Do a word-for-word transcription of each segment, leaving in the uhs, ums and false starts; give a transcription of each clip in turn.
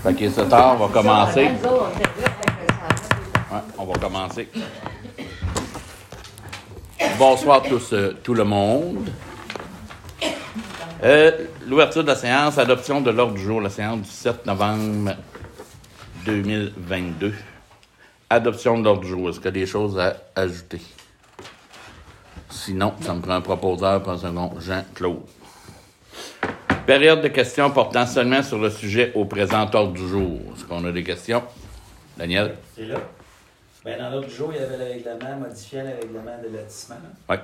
Fait qu'il est sept heures, on va commencer. Ouais, on va commencer. Bonsoir tous, euh, tout le monde. Euh, l'ouverture de la séance, adoption de l'ordre du jour, la séance du sept novembre deux mille vingt-deux. Adoption de l'ordre du jour. Est-ce qu'il y a des choses à ajouter? Sinon, ça me prend un proposeur pour un second. Jean-Claude. Période de questions portant seulement sur le sujet au présent ordre du jour. Est-ce qu'on a des questions? Daniel? C'est là. Bien, dans l'ordre du jour, il y avait le règlement, modifiant le règlement de lotissement. Oui.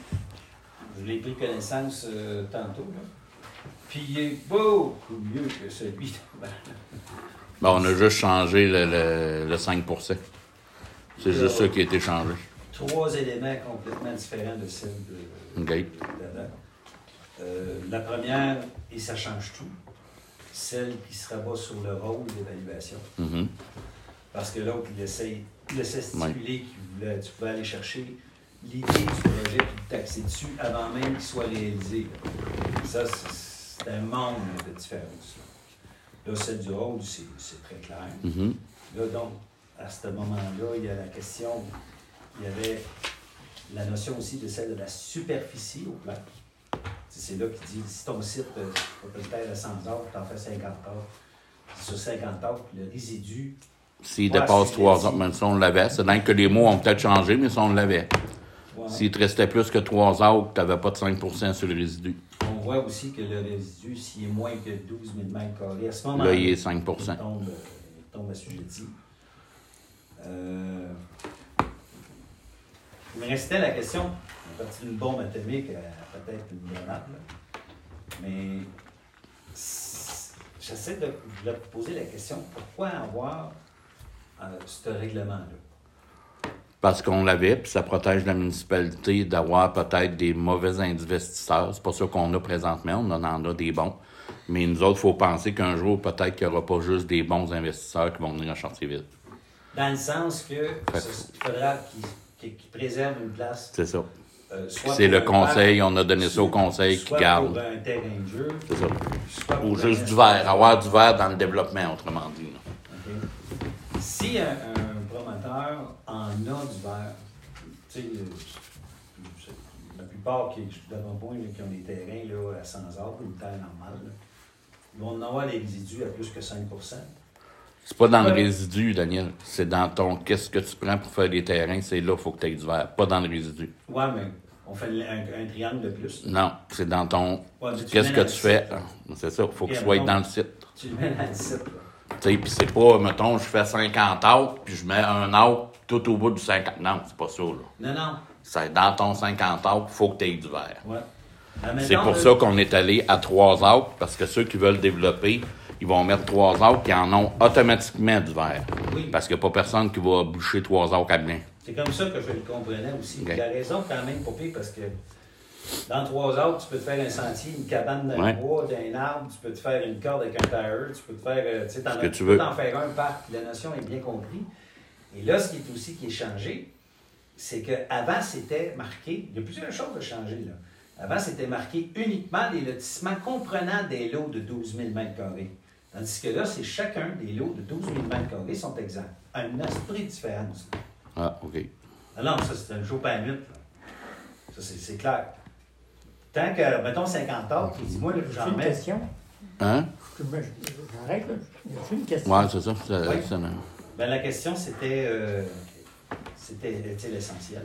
Je l'ai pris connaissance euh, tantôt. Là. Puis il est beaucoup mieux que celui d'avant. Bon, on a juste changé le, le, le cinq pour cent. C'est juste ça qui a été changé. Trois éléments complètement différents de celle de, OK. d'avant. Euh, la première, et ça change tout, celle qui se rabat sur le rôle d'évaluation. Mm-hmm. Parce que l'autre, il essaie, il essaie stipuler Ouais. qu'il voulait, tu pouvais aller chercher l'idée du projet puis te taxer dessus avant même qu'il soit réalisé. Ça, c'est, c'est un monde de différence. Là, là celle du rôle, c'est, c'est très clair. Mm-hmm. Là, donc, à ce moment-là, il y a la question, il y avait la notion aussi de celle de la superficie au plan. C'est là qu'il dit, si ton site euh, peut être à cent heures, tu en fais cinquante heures. Sur cinquante heures, le résidu... S'il Ouais, dépasse c'est trois dit. heures, même si on l'avait, c'est dingue que les mots ont peut-être changé, mais si on l'avait. Ouais. S'il te restait plus que trois heures, tu n'avais pas de cinq pour cent sur le résidu. On voit aussi que le résidu, s'il est moins que douze mille mètres carrés, à ce moment-là, Là, il est cinq pour cent. il tombe, il tombe assujetti. Euh... Il me restait la question, à partir d'une bombe atomique à peut-être une grenade, là. Mais c'est- j'essaie de vous poser la question, pourquoi avoir euh, ce règlement-là? Parce qu'on l'avait, puis ça protège la municipalité d'avoir peut-être des mauvais investisseurs. C'est pas ça qu'on a présentement, on en a des bons. Mais nous autres, il faut penser qu'un jour, peut-être qu'il n'y aura pas juste des bons investisseurs qui vont venir à Chartierville. Dans le sens que Fait- ce- il faudra qu'ils qu'ils- qu'ils préservent une place. C'est ça. euh, Puis soit c'est pour le un conseil, parc, on a donné ça au conseil qui soit garde. pour un terrain de jeu, C'est ça. soit Ou pour juste un du verre, avoir du verre dans le développement, autrement dit. là. OK. Si un, un promoteur en a du verre, tu sais, euh, la plupart qui, d'avant-point, là, qui ont des terrains là, à cent heures, une terre normale, là, ils vont en avoir les résidus à plus que cinq pour cent. C'est pas dans le Ouais. résidu, Daniel. C'est dans ton qu'est-ce que tu prends pour faire des terrains, c'est là qu'il faut que tu aies du verre, pas dans le résidu. Ouais, mais on fait un, un triangle de plus. Non, c'est dans ton Ouais, mais tu qu'est-ce mets que dans tu le fais. site, là. C'est ça, il faut que Ok, tu sois mettons- dans le site. Tu le mets dans le site. Là. Tu sais, puis c'est pas, mettons, je fais cinquante out, puis je mets un out tout au bout du cinquante. Non, c'est pas ça, là. Non, non. C'est dans ton cinquante out, il faut que tu aies du verre. Ouais. C'est pour ça qu'on est allé à trois out, parce que ceux qui veulent développer, ils vont mettre trois out qui en ont automatiquement du verre. Oui. Parce qu'il n'y a pas personne qui va boucher trois out à blanc. C'est comme ça que je le comprenais aussi. Ok. Il a raison quand même, pas pire, parce que dans trois heures, tu peux te faire un sentier, une cabane dans Ouais. le bois, d'un arbre, tu peux te faire une corde avec un tire, tu peux te faire, euh, tu sais, t'en Ce as- que tu tu peux veux. t'en faire un parc. La notion est bien comprise. Et là, ce qui est aussi qui est changé, c'est qu'avant, c'était marqué, il y a plusieurs choses à changer, là. Avant, c'était marqué uniquement des lotissements comprenant des lots de douze mille mètres carrés. Tandis que là, c'est chacun des lots de douze mille mètres carrés sont exempts. Un esprit de différence. Ah, OK. Ah non, ça, c'est un jour pas un mythe. là. Ça, c'est, c'est clair. Tant que, mettons, cinquante heures, tu dis, moi, là, J'ai j'en une mets. question. Hein? Je- je- J'arrête, là. J'ai une question. Ouais, c'est ça. C'est, Oui. c'est- Ben, la question, c'était, euh, c'était tu sais, l'essentiel.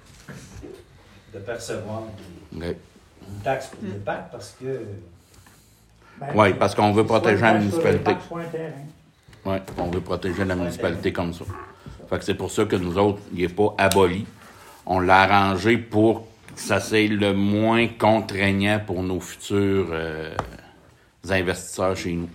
De percevoir des- OK. une taxe pour le parc parce que. Ben, Oui, parce qu'on veut soit protéger la un terrain, municipalité. soit un parc, soit un terrain. Oui, on veut protéger la municipalité comme ça. Fait que c'est pour ça que nous autres, il n'est pas aboli. On l'a arrangé pour que ça soit le moins contraignant pour nos futurs euh, investisseurs chez nous.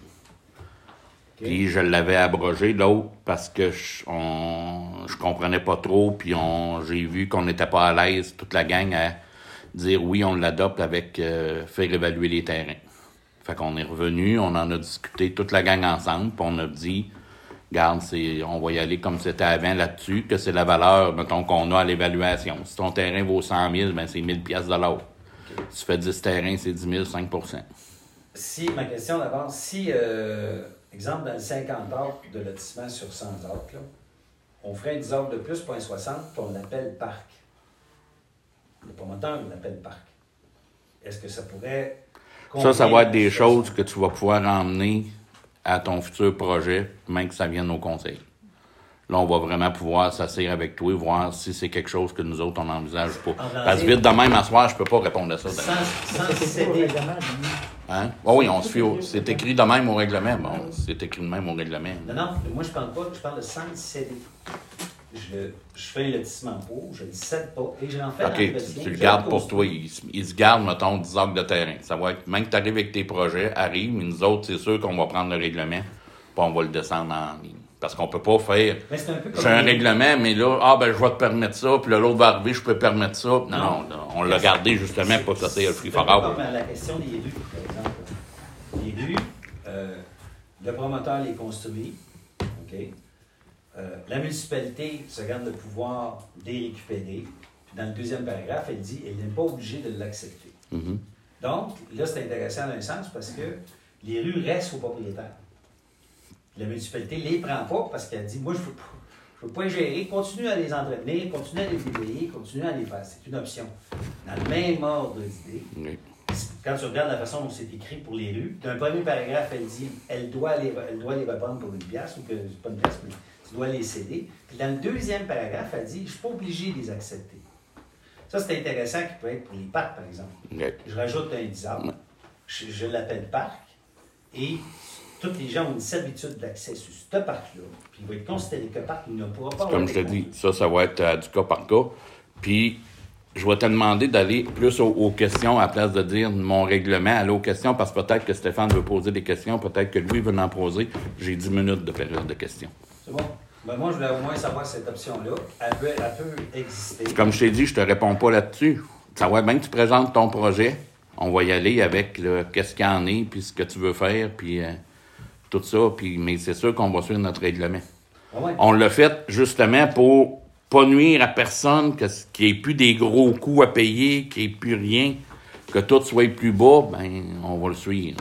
Puis je l'avais abrogé, l'autre, parce que je, on, je comprenais pas trop, puis on, j'ai vu qu'on n'était pas à l'aise, toute la gang, à dire oui, on l'adopte avec euh, faire évaluer les terrains. Fait qu'on est revenu, on en a discuté toute la gang ensemble, puis on a dit, regarde, c'est, on va y aller comme c'était avant là-dessus, que c'est la valeur, mettons, qu'on a à l'évaluation. Si ton terrain vaut cent mille, ben c'est mille piastres de l'autre. Si tu fais dix terrains, c'est dix mille, cinq pour cent. Si, ma question d'abord, si, euh, exemple, exemple, dans le cinquante acres de lotissement sur cent acres, là, on ferait dix acres de plus, zéro virgule soixante, puis on l'appelle parc. Le promoteur l'appelle parc. Est-ce que ça pourrait... Ça, ça va être des choses que tu vas pouvoir emmener à ton futur projet, même que ça vienne au conseil. Là, on va vraiment pouvoir s'asseoir avec toi et voir si c'est quelque chose que nous autres, on n'envisage pas. Parce que vite de même, à soir, je peux pas répondre à ça. Sans, sans céder. Hein? Oh oui, on se fie au... C'est écrit de même au règlement. Bon, c'est écrit de même au règlement. Non, non, moi, je parle pas, je parle de sans céder. Je, je fais un lotissement pour, je ne le cède pas, et je l'en fais OK, l'entretien. tu le gardes pour toi. Il, il se garde, mettons, dix acres de terrain. Ça va être, même que tu arrives avec tes projets, arrive, mais nous autres, c'est sûr qu'on va prendre le règlement, puis on va le descendre en ligne. Parce qu'on peut pas faire... Mais c'est un peu comme... J'ai un règlement, mais là, ah ben je vais te permettre ça, puis là, l'autre va arriver, je peux permettre ça. Non, non, non on l'a gardé justement pour que ça soit le free for all. C'est comme la question des rues, par exemple. Les rues, euh, le promoteur les construit, OK? Euh, la municipalité se garde le pouvoir de les récupérer. Puis dans le deuxième paragraphe, elle dit elle n'est pas obligée de l'accepter. Mm-hmm. Donc, là, c'est intéressant dans un sens parce que les rues restent aux propriétaires. La municipalité ne les prend pas parce qu'elle dit moi, je ne veux, veux pas les gérer, continue à les entretenir, continue à les déblayer, continue à les faire. C'est une option. Dans le même ordre d'idée, Oui. quand tu regardes la façon dont c'est écrit pour les rues, dans le premier paragraphe, elle dit elle doit les, elle doit les reprendre pour une pièce, ou que c'est pas une pièce, mais tu dois les céder. Puis dans le deuxième paragraphe, elle dit je ne suis pas obligé de les accepter. Ça, c'est intéressant qui peut être pour les parcs, par exemple. Oui. Je rajoute un dix arbres, je, je l'appelle parc, et tous les gens ont une servitude d'accès sur ce parc-là. Puis il va être considéré que parc, il ne pourra pas... Comme je te dis, ça, ça va être euh, du cas par cas. Puis, je vais te demander d'aller plus aux, aux questions à la place de dire mon règlement. Aller aux questions, parce que peut-être que Stéphane veut poser des questions, peut-être que lui veut en poser. J'ai dix minutes de période de questions. C'est bon. Ben moi, je voulais au moins savoir cette option-là. Elle peut, elle peut exister. Comme je t'ai dit, je te réponds pas là-dessus. Ça va bien que tu présentes ton projet. On va y aller avec le qu'est-ce qu'il y en est, puis ce que tu veux faire, puis euh, tout ça. Puis, mais c'est sûr qu'on va suivre notre règlement. Ah ouais. On l'a fait justement pour pas nuire à personne, que, qu'il n'y ait plus des gros coûts à payer, qu'il n'y ait plus rien, que tout soit plus bas, ben on va le suivre.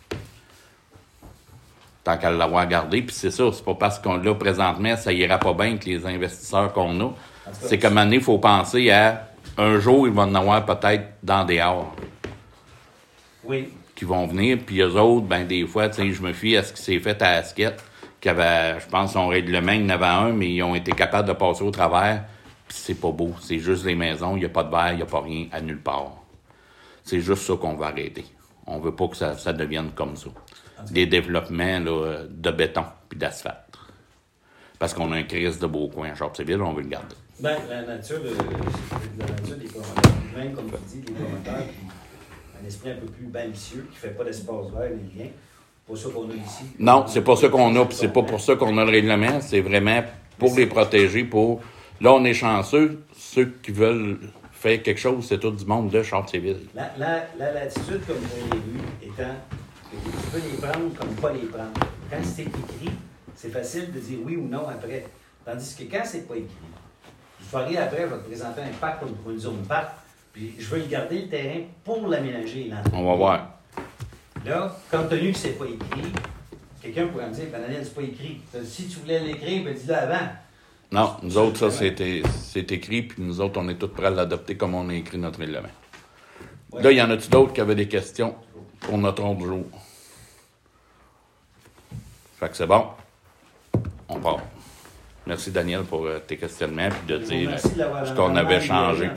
Tant qu'à l'avoir gardé. Puis c'est ça, c'est pas parce qu'on l'a présentement, ça ira pas bien avec les investisseurs qu'on a. C'est qu'à un moment donné, il faut penser à un jour, il va en avoir peut-être dans des heures. Oui. Qui vont venir, puis eux autres, ben des fois, tu sais, je me fie à ce qui s'est fait à Asquette, qui avait, je pense, son règlement, il y en avait un, mais ils ont été capables de passer au travers, puis c'est pas beau. C'est juste les maisons, il n'y a pas de verre, il n'y a pas rien à nulle part. C'est juste ça qu'on va arrêter. On veut pas que ça, ça devienne comme ça. Des développements là, de béton puis d'asphalte. Parce qu'on a un crise de beau coin à Châteauville, on veut le garder. Bien, la nature, de, la nature des promoteurs, même comme tu dis, des promoteurs qui un esprit un peu plus ambitieux, qui ne fait pas d'espace vert ni rien. C'est pas ça qu'on a ici. Non, c'est pas ça qu'on a, puis c'est pas pour ça qu'on a le règlement. C'est vraiment pour les protéger, pour... Là, on est chanceux. Ceux qui veulent faire quelque chose, c'est tout du monde de Châteauville. La, la, la latitude, comme vous l'avez vu, étant que tu peux les prendre comme pas les prendre. Quand c'est écrit, c'est facile de dire oui ou non après. Tandis que quand c'est pas écrit, une soirée après, je vais te présenter un parc comme pour une zone parc, puis je veux le garder le terrain pour l'aménager. On va voir. Là, compte tenu que c'est pas écrit, quelqu'un pourrait me dire, ben Daniel, c'est pas écrit. Si tu voulais l'écrire, ben dis-le avant. Non, nous autres, ça, c'est, c'est écrit, puis nous autres, on est tous prêts à l'adopter comme on a écrit notre règlement. Ouais. Là, il y en a-tu d'autres qui avaient des questions pour notre autre jour? Fait que c'est bon. On part. Merci, Daniel, pour euh, tes questionnements, puis de dire euh, ce qu'on avait changé.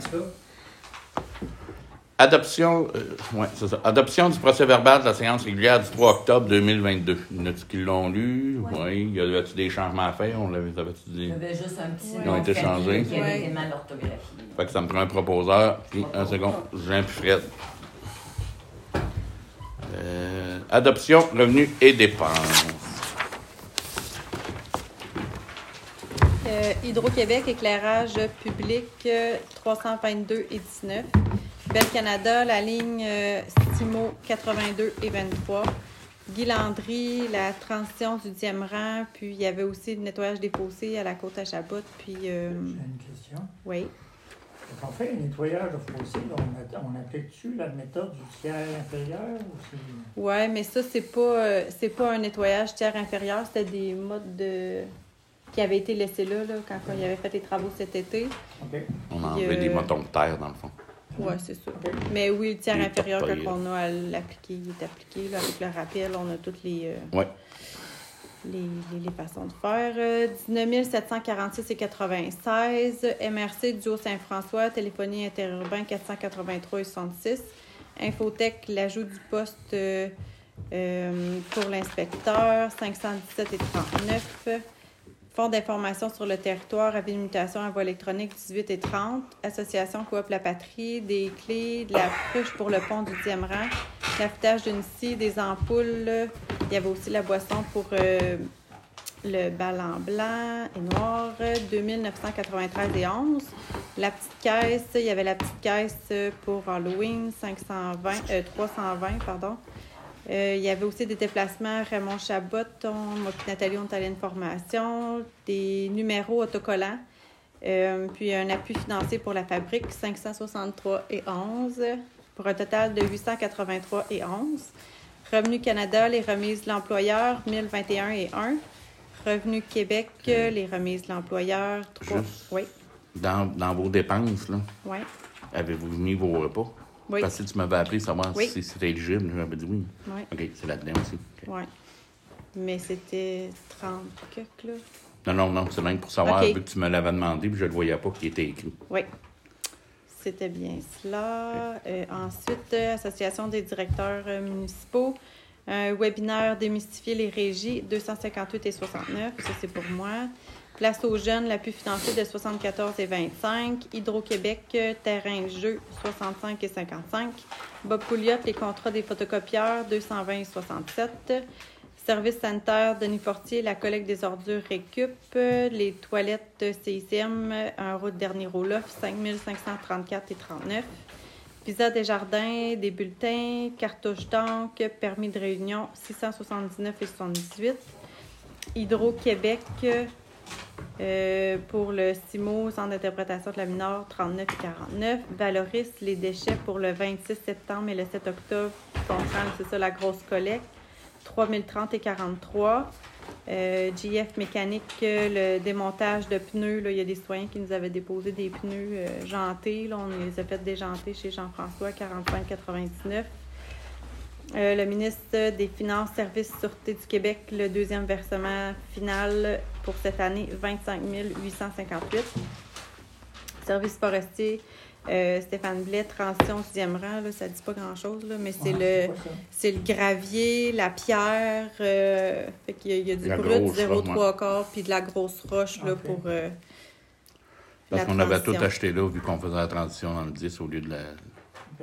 Adoption, euh, ouais, c'est ça. Adoption du procès-verbal de la séance régulière du trois octobre deux mille vingt-deux. Il y en a-tu qui l'ont lu? Oui. Oui. Y avait-tu des changements à faire? On l'avait, avait-tu dit? Il y avait juste un petit Ils ont été changés. qui avait été mal orthographié. Fait que ça me prend un proposeur. Puis, un second, Jean puis Fred. Euh, adoption, revenus et dépenses. Euh, Hydro-Québec, éclairage public euh, trois cent vingt-deux et dix-neuf. Bell Canada, la ligne euh, Stimo quatre-vingt-deux et vingt-trois. Guy Landry, la transition du dixième rang. Puis il y avait aussi le nettoyage des fossés à la côte à Chabot. Puis. Euh, J'ai une question. Oui. Quand on fait un nettoyage de fossé, là, on, a- on applique-tu la méthode du tiers inférieur ou c'est... Ouais, mais ça, c'est pas, euh, c'est pas un nettoyage tiers inférieur, c'était des modes de... qui avaient été laissés là, là quand il avait fait les travaux cet été. OK. On a Puis, enlevé euh, des motons de terre, dans le fond. Ouais, c'est ça. OK. Mais oui, le tiers Des inférieur, torpilles. quand on a à l'appliquer, il est appliqué. Là, avec le rappel, on a toutes les, euh, Ouais. les, les, les façons de faire. Euh, dix-neuf mille sept cent quarante-six et quatre-vingt-seize. M R C du Haut-Saint-François, téléphonie interurbain quatre cent quatre-vingt-trois et soixante-six. Infotech, l'ajout du poste euh, euh, pour l'inspecteur, cinq cent dix-sept et trente-neuf. Fonds d'information sur le territoire, avis de mutation à voie électronique dix-huit et trente. Association Coop La Patrie, des clés, de la cruche pour le pont du dixième rang, l'affûtage d'une scie, des ampoules. Il y avait aussi la boisson pour euh, le ballon blanc et noir, deux mille neuf cent quatre-vingt-treize et onze. La petite caisse, il y avait la petite caisse pour Halloween, cinq cent vingt, euh, trois cent vingt, pardon. Euh, il y avait aussi des déplacements Raymond Chabot, on, moi puis Nathalie, on est allé à une formation, des numéros autocollants, euh, puis un appui financier pour la fabrique, cinq cent soixante-trois et onze, pour un total de huit cent quatre-vingt-trois et onze. Revenu Canada, les remises de l'employeur, mille vingt et un et un. Revenu Québec, les remises de l'employeur, trois. Juste. Oui, Dans, dans vos dépenses, là, oui, avez-vous mis vos repas? oui, Parce que tu m'avais appelé savoir Oui. si c'était éligible. J'avais dit oui. oui, OK, c'est là-dedans aussi. OK. oui. Mais c'était trente quelques, là. Non, non, non, c'est même pour savoir, OK. vu que tu me l'avais demandé, puis je le voyais pas qu'il était écrit. Oui, c'était bien cela. Euh, ensuite, euh, Association des directeurs euh, municipaux. Un webinaire Démystifier les régies, deux cent cinquante-huit et soixante-neuf. Ça, c'est pour moi. Place aux jeunes, l'appui financier de soixante-quatorze et vingt-cinq. Hydro-Québec, euh, terrain de jeu, soixante-cinq et cinquante-cinq. Bob Pouliot, les contrats des photocopieurs, deux cent vingt et soixante-sept. Service sanitaire, Denis Fortier, la collecte des ordures récup. Les toilettes C I C M, un route dernier Roloff, cinq mille cinq cent trente-quatre et trente-neuf. Visa des jardins, des bulletins, cartouches d'encre, permis de réunion, six cent soixante-dix-neuf et soixante-dix-huit. Hydro-Québec, euh, pour le C I M O, Centre d'interprétation de la mineure, trente-neuf et quarante-neuf. Valoris, les déchets pour le vingt-six septembre et le sept octobre, qui comprend, c'est ça, la grosse collecte, trois mille trente et quarante-trois. Euh, G F Mécanique, le démontage de pneus. Là, il y a des citoyens qui nous avaient déposé des pneus euh, jantés. Là, on les a fait déjanter chez Jean-François, quarante-cinq quatre-vingt-dix-neuf. Euh, le ministre des Finances, Services, Sûreté du Québec, le deuxième versement final pour cette année, vingt-cinq mille huit cent cinquante-huit. Service forestier, euh, Stéphane Blais, transition sixième rang, là, ça ne dit pas grand-chose, là, mais c'est Ouais, le c'est pas ça. c'est le gravier, la pierre, euh, fait qu'il y a, il y a du La brut, grosse zéro roche, trois quarts, puis de la grosse roche là, Ok. pour euh, Parce la qu'on avait tout transition. acheté là, vu qu'on faisait la transition dans le dix au lieu de la. OK.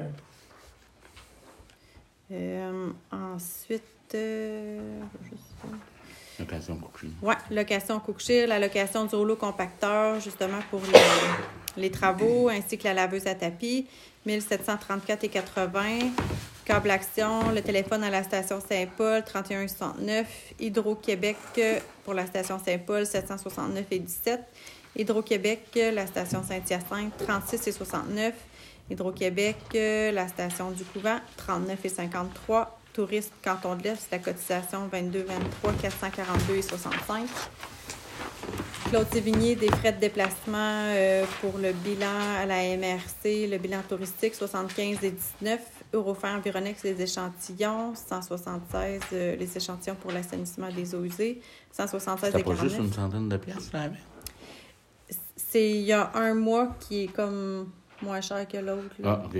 Euh, ensuite, euh, juste ça. Location couchée. Oui, location Cookshire, la location du rouleau compacteur, justement pour les, les travaux, ainsi que la laveuse à tapis, mille sept cent trente-quatre et quatre-vingts. Câble Action, le téléphone à la station Saint-Paul, trente et un soixante-neuf. Hydro-Québec pour la station Saint-Paul, sept cent soixante-neuf et dix-sept. Hydro-Québec, la station Saint-Hyacinthe, trente-six et soixante-neuf. Hydro-Québec, la station du Couvent, trente-neuf et cinquante-trois. Tourisme Canton de l'Est, la cotisation vingt-deux vingt-trois, quatre cent quarante-deux et soixante-cinq. Claude Sévigné, des frais de déplacement euh, pour le bilan à la M R C, le bilan touristique, soixante-quinze et dix-neuf. Eurofer Environex, les échantillons, cent soixante-seize, euh, les échantillons pour l'assainissement des eaux usées, cent soixante-seize C'était et pas juste quarante-neuf. une centaine de piastres, là, avec? C'est, il y a un mois qui est comme moins cher que l'autre. là. Ah, OK. Ouais.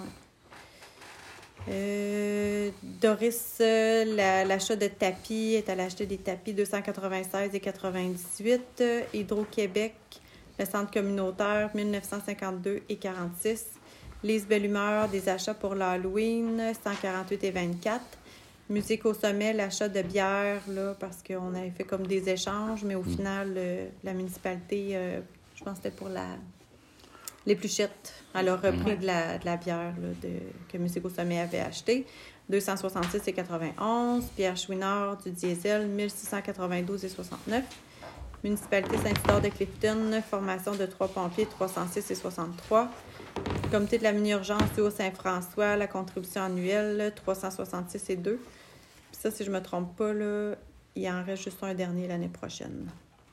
Euh, Doris, euh, la- l'achat de tapis, est allée acheter des tapis deux cent quatre-vingt-seize et quatre-vingt-dix-huit. Euh, Hydro-Québec, le centre communautaire, mille neuf cent cinquante-deux et quarante-six. Lise Belle-Humeur, des achats pour l'Halloween, cent quarante-huit et vingt-quatre. Musique au sommet, l'achat de bière, là, parce qu'on avait fait comme des échanges, mais au Mm. final, euh, la municipalité, euh, je pense que c'était pour la... l'épluchette. Elle a repris Mm. de, la, de la bière là, de, que Musique au sommet avait acheté. deux cent soixante-six et quatre-vingt-onze. Pierre Chouinard, du diesel, mille six cent quatre-vingt-douze et soixante-neuf. Municipalité Saint-Isidore de Clifton, formation de trois pompiers, trois cent six et soixante-trois. Comité de la mini-urgence du Haut-Saint-François, la contribution annuelle, trois cent soixante-six et deux. Puis ça, si je ne me trompe pas, là, il en reste juste un dernier l'année prochaine.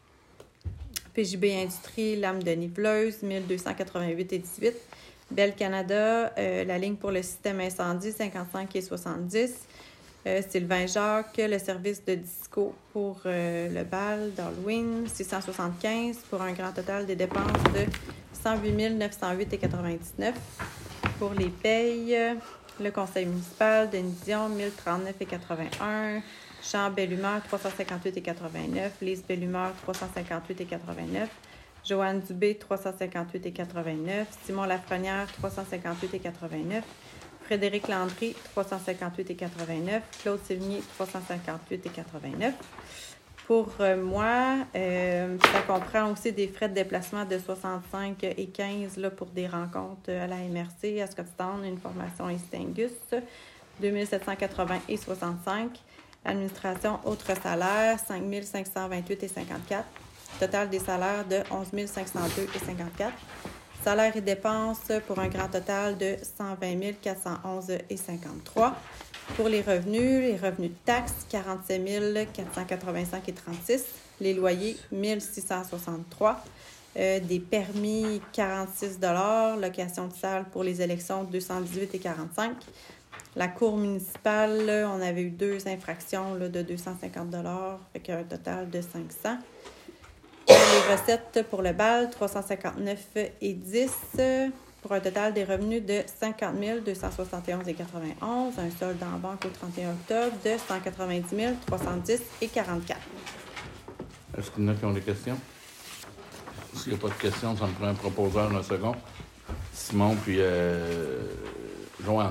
P J B Industrie, lame de niveleuse, mille deux cent quatre-vingt-huit et dix-huit. Bell Canada, euh, la ligne pour le système incendie, cinquante-cinq et soixante-dix. Euh, Sylvain Jacques, le service de disco pour euh, le bal d'Halloween, six cent soixante-quinze, pour un grand total des dépenses de cent huit mille neuf cent huit et quatre-vingt-dix-neuf. Pour les payes, le conseil municipal, Denis Dion, mille trente-neuf et quatre-vingt-un. Champ Belle-Humeur, trois cent cinquante-huit et quatre-vingt-neuf. Lise Belle-Humeur, trois cent cinquante-huit et quatre-vingt-neuf. Joanne Dubé, trois cent cinquante-huit et quatre-vingt-neuf. Simon Lafrenière, trois cent cinquante-huit et quatre-vingt-neuf. Frédéric Landry, trois cent cinquante-huit et quatre-vingt-neuf. Claude Sévigny, trois cent cinquante-huit et quatre-vingt-neuf. Pour euh, moi, euh, ça comprend aussi des frais de déplacement de soixante-cinq et quinze là, pour des rencontres à la M R C, à Scotstown, une formation à East Angus, deux mille sept cent quatre-vingts et soixante-cinq. Administration, autres salaires, cinq mille cinq cent vingt-huit et cinquante-quatre. Total des salaires de onze mille cinq cent deux et cinquante-quatre. Salaires et dépenses pour un grand total de cent vingt mille quatre cent onze et cinquante-trois. Pour les revenus, les revenus de taxes, quarante-sept mille quatre cent quatre-vingt-cinq et trente-six. Les loyers, mille six cent soixante-trois. Euh, des permis, quarante-six dollars. Location de salle pour les élections, deux cent dix-huit et quarante-cinq. La cour municipale, là, on avait eu deux infractions là, de deux cent cinquante dollars, fait un total de cinq cents. Les recettes pour le bal, trois cent cinquante-neuf et dix, pour un total des revenus de cinquante mille deux cent soixante et onze et quatre-vingt-onze. Un solde en banque au trente et un octobre de cent quatre-vingt-dix mille trois cent dix et quarante-quatre. Est-ce qu'il y en a qui ont des questions? S'il n'y a pas de questions, ça me prend un proposeur un second. Simon, puis euh, Joanne.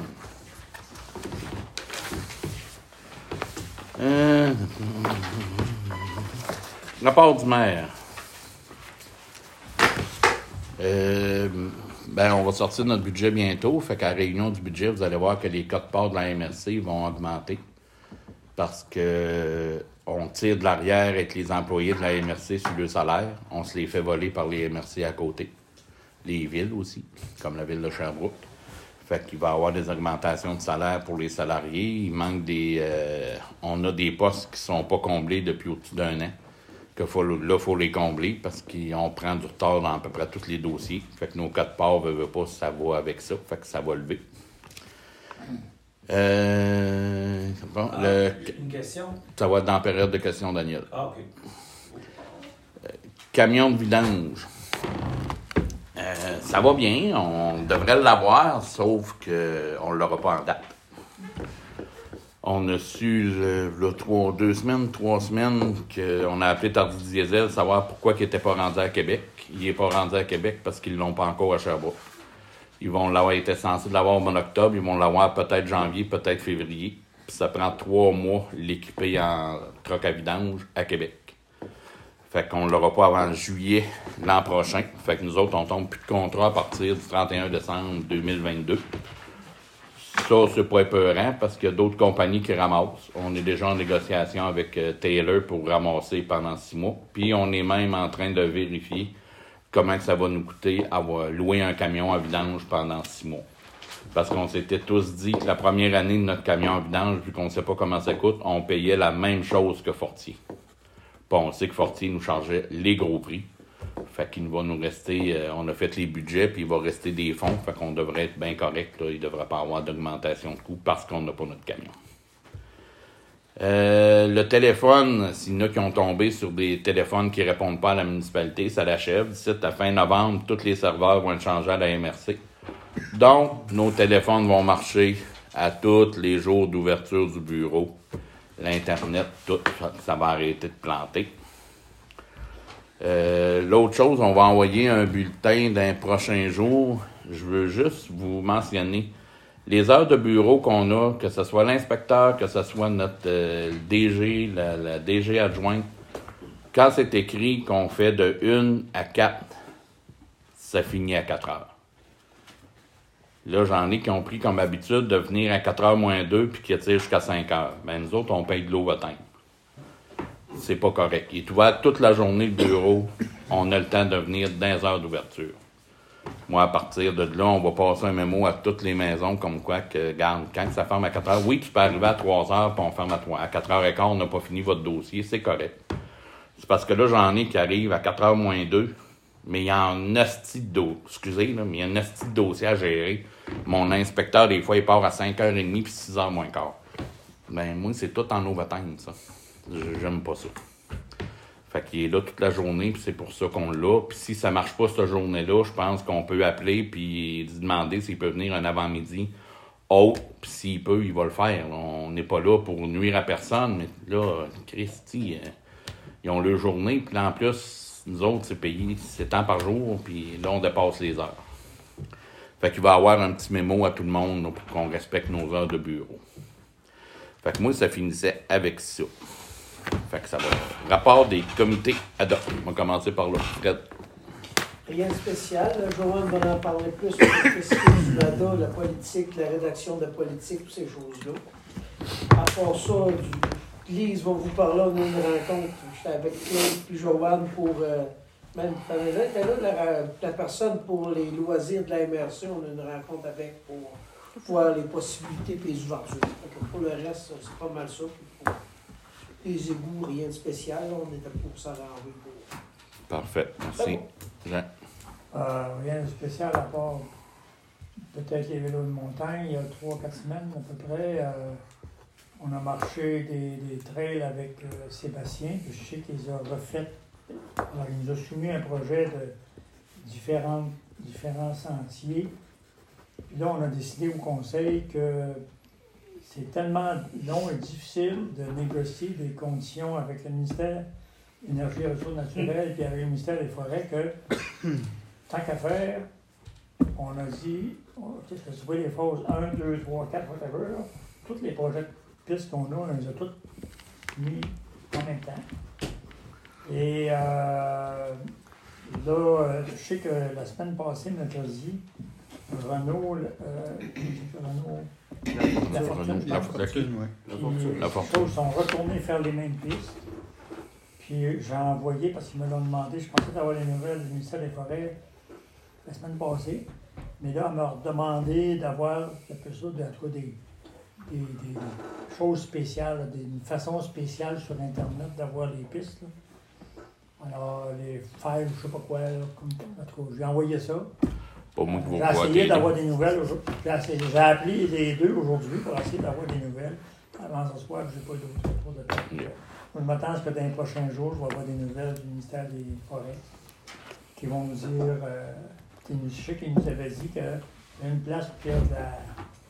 Euh... Rapport du maire. Euh, ben, on va sortir notre budget bientôt. Fait qu'à la réunion du budget, vous allez voir que les cotes-parts de la M R C vont augmenter. Parce que on tire de l'arrière avec les employés de la M R C sur le salaire. On se les fait voler par les M R C à côté. Les villes aussi, comme la ville de Sherbrooke. Fait qu'il va y avoir des augmentations de salaire pour les salariés. Il manque des... Euh, on a des postes qui sont pas comblés depuis au-dessus d'un an. Que faut, là, il faut les combler parce qu'on prend du retard dans à peu près tous les dossiers. Fait que nos cotes-parts ne veulent pas, ça va avec ça. Fait que ça va lever. Euh, bon, Ah, le, une question? ça va être dans la période de questions, Daniel. Ah, OK. Euh, camion de vidange. Euh, ça va bien, on devrait l'avoir, sauf qu'on ne l'aura pas en date. On a su, le, le, trois, deux semaines, trois semaines, qu'on a appelé Tardy Diesel, savoir pourquoi il n'était pas rendu à Québec. Il n'est pas rendu à Québec parce qu'ils ne l'ont pas encore à Sherbrooke. Ils vont l'avoir, ils étaient censés l'avoir en octobre, ils vont l'avoir peut-être janvier, peut-être février. Puis ça prend trois mois l'équiper en troc à vidange à Québec. Fait qu'on ne l'aura pas avant juillet l'an prochain. Fait que nous autres, on tombe plus de contrat à partir du trente et un décembre deux mille vingt-deux. Ça, c'est pas épeurant parce qu'il y a d'autres compagnies qui ramassent. On est déjà en négociation avec euh, Taylor pour ramasser pendant six mois. Puis on est même en train de vérifier comment que ça va nous coûter avoir louer un camion à vidange pendant six mois. Parce qu'on s'était tous dit que la première année de notre camion à vidange, vu qu'on ne sait pas comment ça coûte, on payait la même chose que Fortier. Puis on sait que Fortier nous chargeait les gros prix. Fait qu'il va nous rester... Euh, on a fait les budgets, puis il va rester des fonds. Fait qu'on devrait être bien correct. Là. Il ne devrait pas avoir d'augmentation de coûts parce qu'on n'a pas notre camion. Euh, le téléphone, s'il y en a qui ont tombé sur des téléphones qui ne répondent pas à la municipalité, ça l'achève. D'ici à fin novembre, tous les serveurs vont être changés à la M R C. Donc, nos téléphones vont marcher à tous les jours d'ouverture du bureau. L'Internet, tout, ça va arrêter de planter. Euh, l'autre chose, on va envoyer un bulletin d'un prochain jour. Je veux juste vous mentionner les heures de bureau qu'on a, que ce soit l'inspecteur, que ce soit notre euh, D G, la, la D G adjointe. Quand c'est écrit qu'on fait de une à quatre, ça finit à quatre heures. Là, j'en ai qui ont pris comme habitude de venir à quatre heures moins deux puis qui tirent jusqu'à cinq heures. Ben, nous autres, on paye de l'overtime. c'est pas correct. Il est ouvert toute la journée, le bureau. On a le temps de venir dans les heures d'ouverture. Moi, à partir de là, on va passer un mémo à toutes les maisons, comme quoi que, regarde, quand ça ferme à quatre heures, oui, tu peux arriver à trois heures, puis on ferme à trois. À quatre heures quinze, on n'a pas fini votre dossier, c'est correct. C'est parce que là, j'en ai qui arrivent à quatre heures moins deux, mais il y a un hostie de dossier, excusez, là, mais il y a un hostie de dossier à gérer. Mon inspecteur, des fois, il part à cinq heures trente puis six heures moins quart. Ben, moi, c'est tout en overtime, ça. J'aime pas ça. Fait qu'il est là toute la journée, puis c'est pour ça qu'on l'a. Puis si ça marche pas cette journée-là, je pense qu'on peut appeler puis lui demander s'il peut venir un avant-midi autre, puis s'il peut, il va le faire. On n'est pas là pour nuire à personne, mais là, Christy, euh, ils ont leur journée, puis là, en plus, nous autres, c'est payé sept ans par jour, puis là, on dépasse les heures. Fait qu'il va y avoir un petit mémo à tout le monde là, pour qu'on respecte nos heures de bureau. Fait que moi, ça finissait avec ça. Fait que ça va. Rapport des comités ad hoc. On va commencer par là. Fred. Rien de spécial. Joanne va en parler plus sur le spécifique du N A D A, la politique, la rédaction de la politique, toutes ces choses-là. À part ça, du, Lise va vous parler, on a une rencontre. J'étais avec Claude puis Joanne pour... Euh, même était là, la, la personne pour les loisirs de la M R C, on a une rencontre avec pour voir les possibilités et les ouvertures. Fait que pour le reste, c'est pas mal ça. Pour les égouts, rien de spécial. On était pour s'arranger pour... Parfait. Merci. Jean. Euh, rien de spécial à part peut-être les vélos de montagne. Il y a trois quatre semaines à peu près, euh, on a marché des, des trails avec euh, Sébastien. Je sais qu'il les a refaites. Alors, il nous a soumis un projet de différents, différents sentiers. Puis là, on a décidé au conseil que c'est tellement long et difficile de négocier des conditions avec le ministère de l'Énergie et des Ressources naturelles et avec le ministère des Forêts que, tant qu'à faire, on a dit, tu sais, vous voyez les phases un, deux, trois, quatre, whatever, là, tous les projets de pistes qu'on a, on les a tous mis en même temps. Et euh, là, je sais que la semaine passée, mercredi, Renault, euh, Renault, la Fortune, La Fortune, oui. La Fortune. La Fortune. Ils sont retournés faire les mêmes pistes. Puis j'ai envoyé, parce qu'ils me l'ont demandé, je pensais d'avoir les nouvelles du ministère des Forêts la semaine passée. Mais là, on m'a demandé d'avoir quelque chose, de, en tout cas, des, des, des choses spéciales, des, une façon spéciale sur Internet d'avoir les pistes. Là. Alors, les files, je sais pas quoi, là, comme, en tout cas, j'ai envoyé ça. Pas moi qui J'ai vous essayé d'avoir des nouvelles aujourd'hui. J'ai, j'ai appelé les deux aujourd'hui pour essayer d'avoir des nouvelles. Avant ce soir, je n'ai pas d'autres trop de temps. Yeah. Je m'attends à ce que dans les prochains jours, je vais avoir des nouvelles du ministère des Forêts qui vont nous dire, euh, je sais qu'ils nous avaient dit qu'il y a une place pour faire de la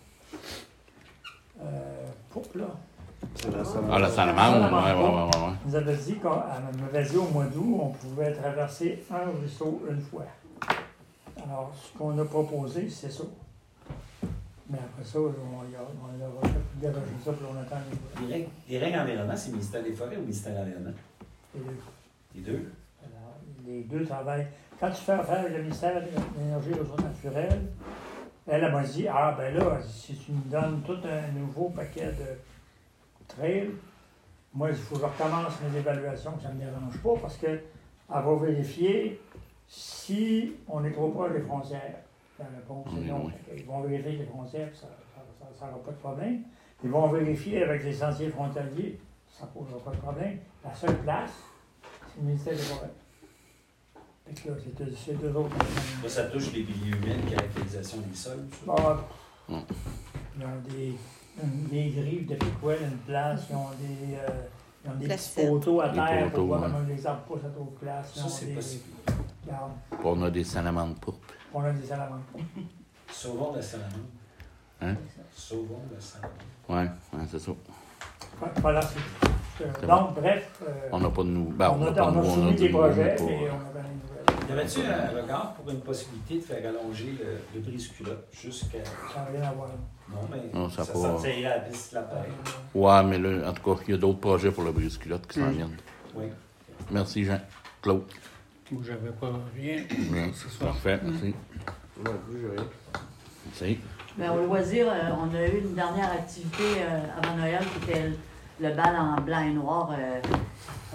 euh, poupe, là. C'est la salamandre. Ah, la salamandre, oui, oui, oui. Ouais. Ils nous avaient dit qu'elle m'avait dit au mois d'août, on pouvait traverser un ruisseau une fois. Alors, ce qu'on a proposé, c'est ça. Mais après ça, on, on, on a refait déroger ça, puis on attend les Les règles, les règles environnement, c'est le ministère des Forêts ou le ministère de l'Environnement? les deux. Les deux? Alors, les deux travaillent. Quand tu fais affaire avec le ministère de l'Énergie et des Ressources naturelles, elle, elle m'a dit, ah ben là, si tu me donnes tout un nouveau paquet de trails, moi, il faut que je recommence mes évaluations, ça ne me dérange pas, parce qu'elle va vérifier si on est trop proche des frontières. La réponse est non. Ils vont vérifier les frontières, ça n'aura pas de problème. Ils vont vérifier avec les sentiers frontaliers, ça ne posera pas de problème. La seule place, c'est le ministère des Forêts. Fait que là, c'est, c'est deux autres. Là, ça touche les piliers humains, caractérisation des sols. Bon, ils ont des, une, des griffes de piquet, une place, ils ont des, euh, ils ont des petits poteaux à terre poteaux, pour voir ouais. comment les arbres poussent à d'autres places. Ça, c'est des, possible. Regarde, On a des salamandres pourpres. on a des salamandres. Sauvons la salamandre. Hein? Sauvons la salamandre. Oui, ouais, c'est ça. Voilà, c'est, euh, C'est donc, bref. Euh, On n'a pas de nous. Ben, on, a, n'a pas on de a nous, soumis a des du projets, pas- mais on a pas les nouvelles. Y avait-tu un regard pour une possibilité de faire allonger le, le brise-culotte jusqu'à. Ça n'a rien à voir. Non, mais Non, ça ça, pas- sortirait à la piste de la paille. Ouais, mais là, en tout cas, il y a d'autres projets pour le brise-culotte qui s'en viennent. Oui. Merci, Jean. Claude. Moi, j'avais pas rien. Bien, Ce soir. Parfait, merci. Non plus, j'ai rien. Merci. Ben, au loisir, euh, on a eu une dernière activité euh, avant Noël qui était le, le bal en blanc et noir euh,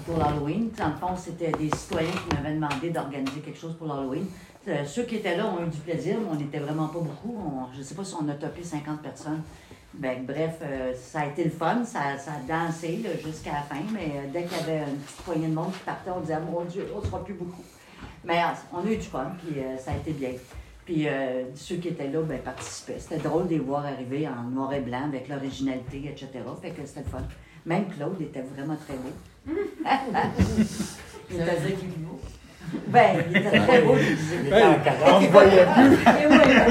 pour l'Halloween. Dans le fond, c'était des citoyens qui m'avaient demandé d'organiser quelque chose pour l'Halloween. Euh, ceux qui étaient là ont eu du plaisir, mais on n'était vraiment pas beaucoup. On, je ne sais pas si on a topé cinquante personnes. Ben, bref, euh, ça a été le fun, ça, ça a dansé là, jusqu'à la fin, mais euh, dès qu'il y avait une petite poignée de monde qui partait, on disait « Mon Dieu, on ne sera plus beaucoup ». Mais euh, on a eu du fun, puis euh, ça a été bien. Puis euh, ceux qui étaient là, ben, participaient. C'était drôle de les voir arriver en noir et blanc avec l'originalité, et cetera. Fait que c'était le fun. Même Claude était vraiment très beau. Ça veut dire qu'il est beau. Ben, il était très beau. Il était en On ne voyait plus. Et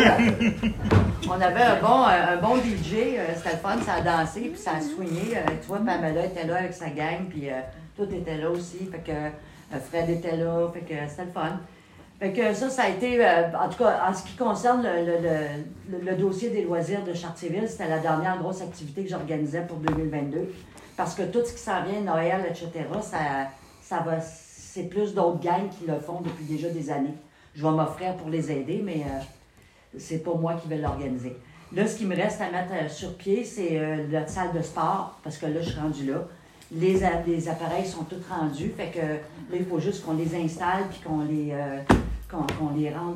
oui, on avait un bon, un bon D J, euh, c'était le fun, ça a dansé, puis ça a swingé. Euh, tu vois, Pamela était là avec sa gang, puis euh, tout était là aussi. Fait que euh, Fred était là, fait que c'était le fun. Fait que ça, ça a été, euh, en tout cas, en ce qui concerne le, le, le, le dossier des loisirs de Chartierville, c'était la dernière grosse activité que j'organisais pour deux mille vingt-deux. Parce que tout ce qui s'en vient, Noël, et cetera, ça, ça va, c'est plus d'autres gangs qui le font depuis déjà des années. Je vais m'offrir pour les aider, mais euh, c'est pas moi qui vais l'organiser. Là, ce qui me reste à mettre euh, sur pied, c'est euh, la salle de sport, parce que là, je suis rendue là. Les, les appareils sont tous rendus, fait que là, il faut juste qu'on les installe puis qu'on les, euh, qu'on, qu'on les rende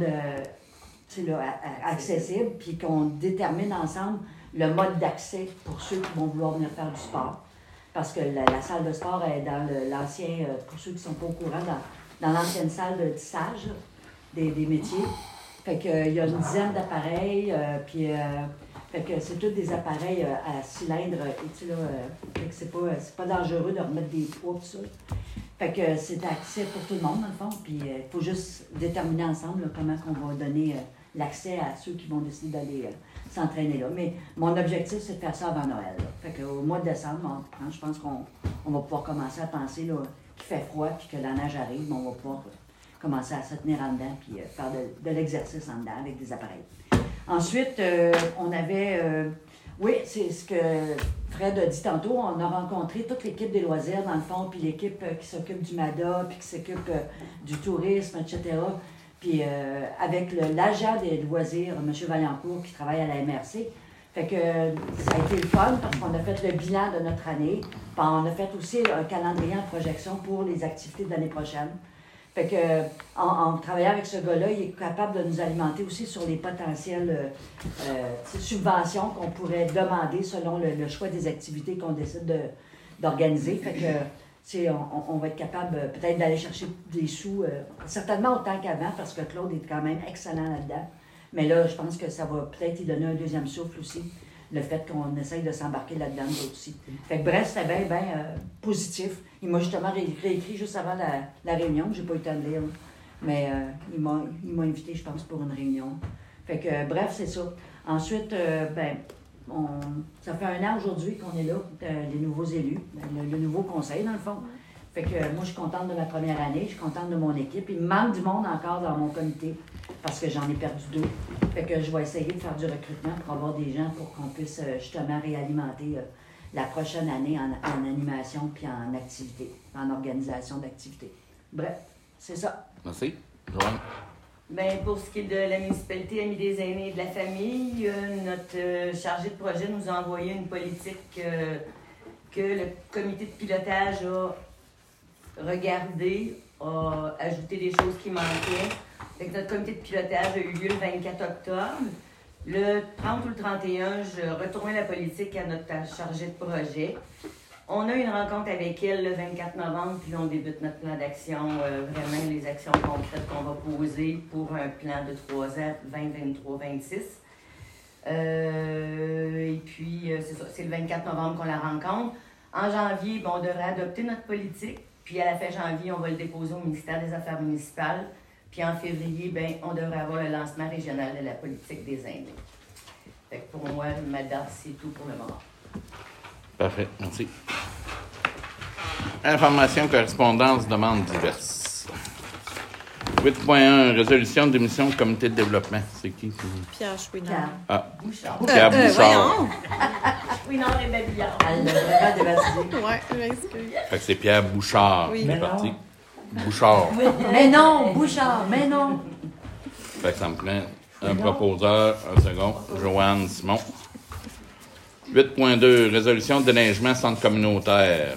euh, là, a, a, accessibles, puis qu'on détermine ensemble le mode d'accès pour ceux qui vont vouloir venir faire du sport. Parce que la, la salle de sport est dans le, l'ancien, euh, pour ceux qui ne sont pas au courant, dans, dans l'ancienne salle de tissage là, des, des métiers. Fait qu'il euh, y a une dizaine d'appareils, euh, puis euh, fait que c'est tous des appareils euh, à cylindre, et tu sais, là, euh, fait que c'est pas, c'est pas dangereux de remettre des poids, tout ça. Fait que euh, c'est accès pour tout le monde, dans le fond, puis il euh, faut juste déterminer ensemble là, comment on va donner euh, l'accès à ceux qui vont décider d'aller euh, s'entraîner là. Mais mon objectif, c'est de faire ça avant Noël. Là. Fait qu'au mois de décembre, on, je pense qu'on on va pouvoir commencer à penser là, qu'il fait froid, puis que la neige arrive, on va pouvoir euh, commencer à se tenir en dedans, puis euh, faire de, de l'exercice en dedans avec des appareils. Ensuite, euh, on avait, euh, oui, c'est ce que Fred a dit tantôt, on a rencontré toute l'équipe des loisirs, dans le fond, puis l'équipe euh, qui s'occupe du M A D A, puis qui s'occupe euh, du tourisme, et cetera. Puis euh, avec le, l'agent des loisirs, M. Vaillancourt, qui travaille à la M R C. Fait que euh, ça a été le fun, parce qu'on a fait le bilan de notre année, puis on a fait aussi un calendrier en projection pour les activités de l'année prochaine. Fait que, en, en travaillant avec ce gars-là, il est capable de nous alimenter aussi sur les potentielles euh, euh, subventions qu'on pourrait demander selon le, le choix des activités qu'on décide de, d'organiser. Fait que, on, on va être capable euh, peut-être d'aller chercher des sous, euh, certainement autant qu'avant, parce que Claude est quand même excellent là-dedans. Mais là, je pense que ça va peut-être y donner un deuxième souffle aussi, le fait qu'on essaye de s'embarquer là-dedans nous aussi. Fait que bref, c'était bien, bien euh, positif. Il m'a justement ré- réécrit juste avant la, la réunion, j'ai pas eu le temps de lire. Mais euh, il, m'a, il m'a invité, je pense, pour une réunion. Fait que euh, bref, c'est ça. Ensuite, euh, ben, on, ça fait un an aujourd'hui qu'on est là, euh, les nouveaux élus, le, le nouveau conseil, dans le fond. Fait que euh, moi, je suis contente de ma première année, je suis contente de mon équipe. Il me manque du monde encore dans mon comité, parce que j'en ai perdu deux. Fait que je vais essayer de faire du recrutement pour avoir des gens pour qu'on puisse euh, justement réalimenter euh, la prochaine année en, en animation puis en activité, en organisation d'activités. Bref, c'est ça. Merci. Joanne? Bien, pour ce qui est de la municipalité Amis des aînés et de la famille, euh, notre euh, chargé de projet nous a envoyé une politique euh, que le comité de pilotage a regardé, a ajouté des choses qui manquaient. Fait que notre comité de pilotage a eu lieu le vingt-quatre octobre. Le trente ou le trente et un, je retournais la politique à notre chargé de projet. On a eu une rencontre avec elle le vingt-quatre novembre, puis on débute notre plan d'action, euh, vraiment les actions concrètes qu'on va poser pour un plan de trois ans, vingt vingt-trois vingt-six. Euh, et puis, euh, c'est ça, c'est le vingt-quatre novembre qu'on la rencontre. En janvier, bon, on devrait adopter notre politique, puis à la fin janvier, on va le déposer au ministère des Affaires municipales. Puis en février, ben, on devrait avoir le lancement régional de la politique des aînés. Fait que pour moi, ma date, c'est tout pour le moment. Parfait, merci. Information, correspondance, demandes diverses. huit point un, résolution d'émission du comité de développement. C'est qui? Pierre Chouinard. Ah, Bouchard. Pierre Euh, euh, Bouchard. Oui, non, les babillard. Elle l'a vraiment dévasté. Ouais, je m'excuse. Fait que c'est Pierre Bouchard Oui. qui est Mais parti. non. Bouchard. Mais non, Bouchard, mais non. Fait que ça me prend un proposeur, un second, Joanne Simon. huit point deux, résolution de déneigement centre communautaire.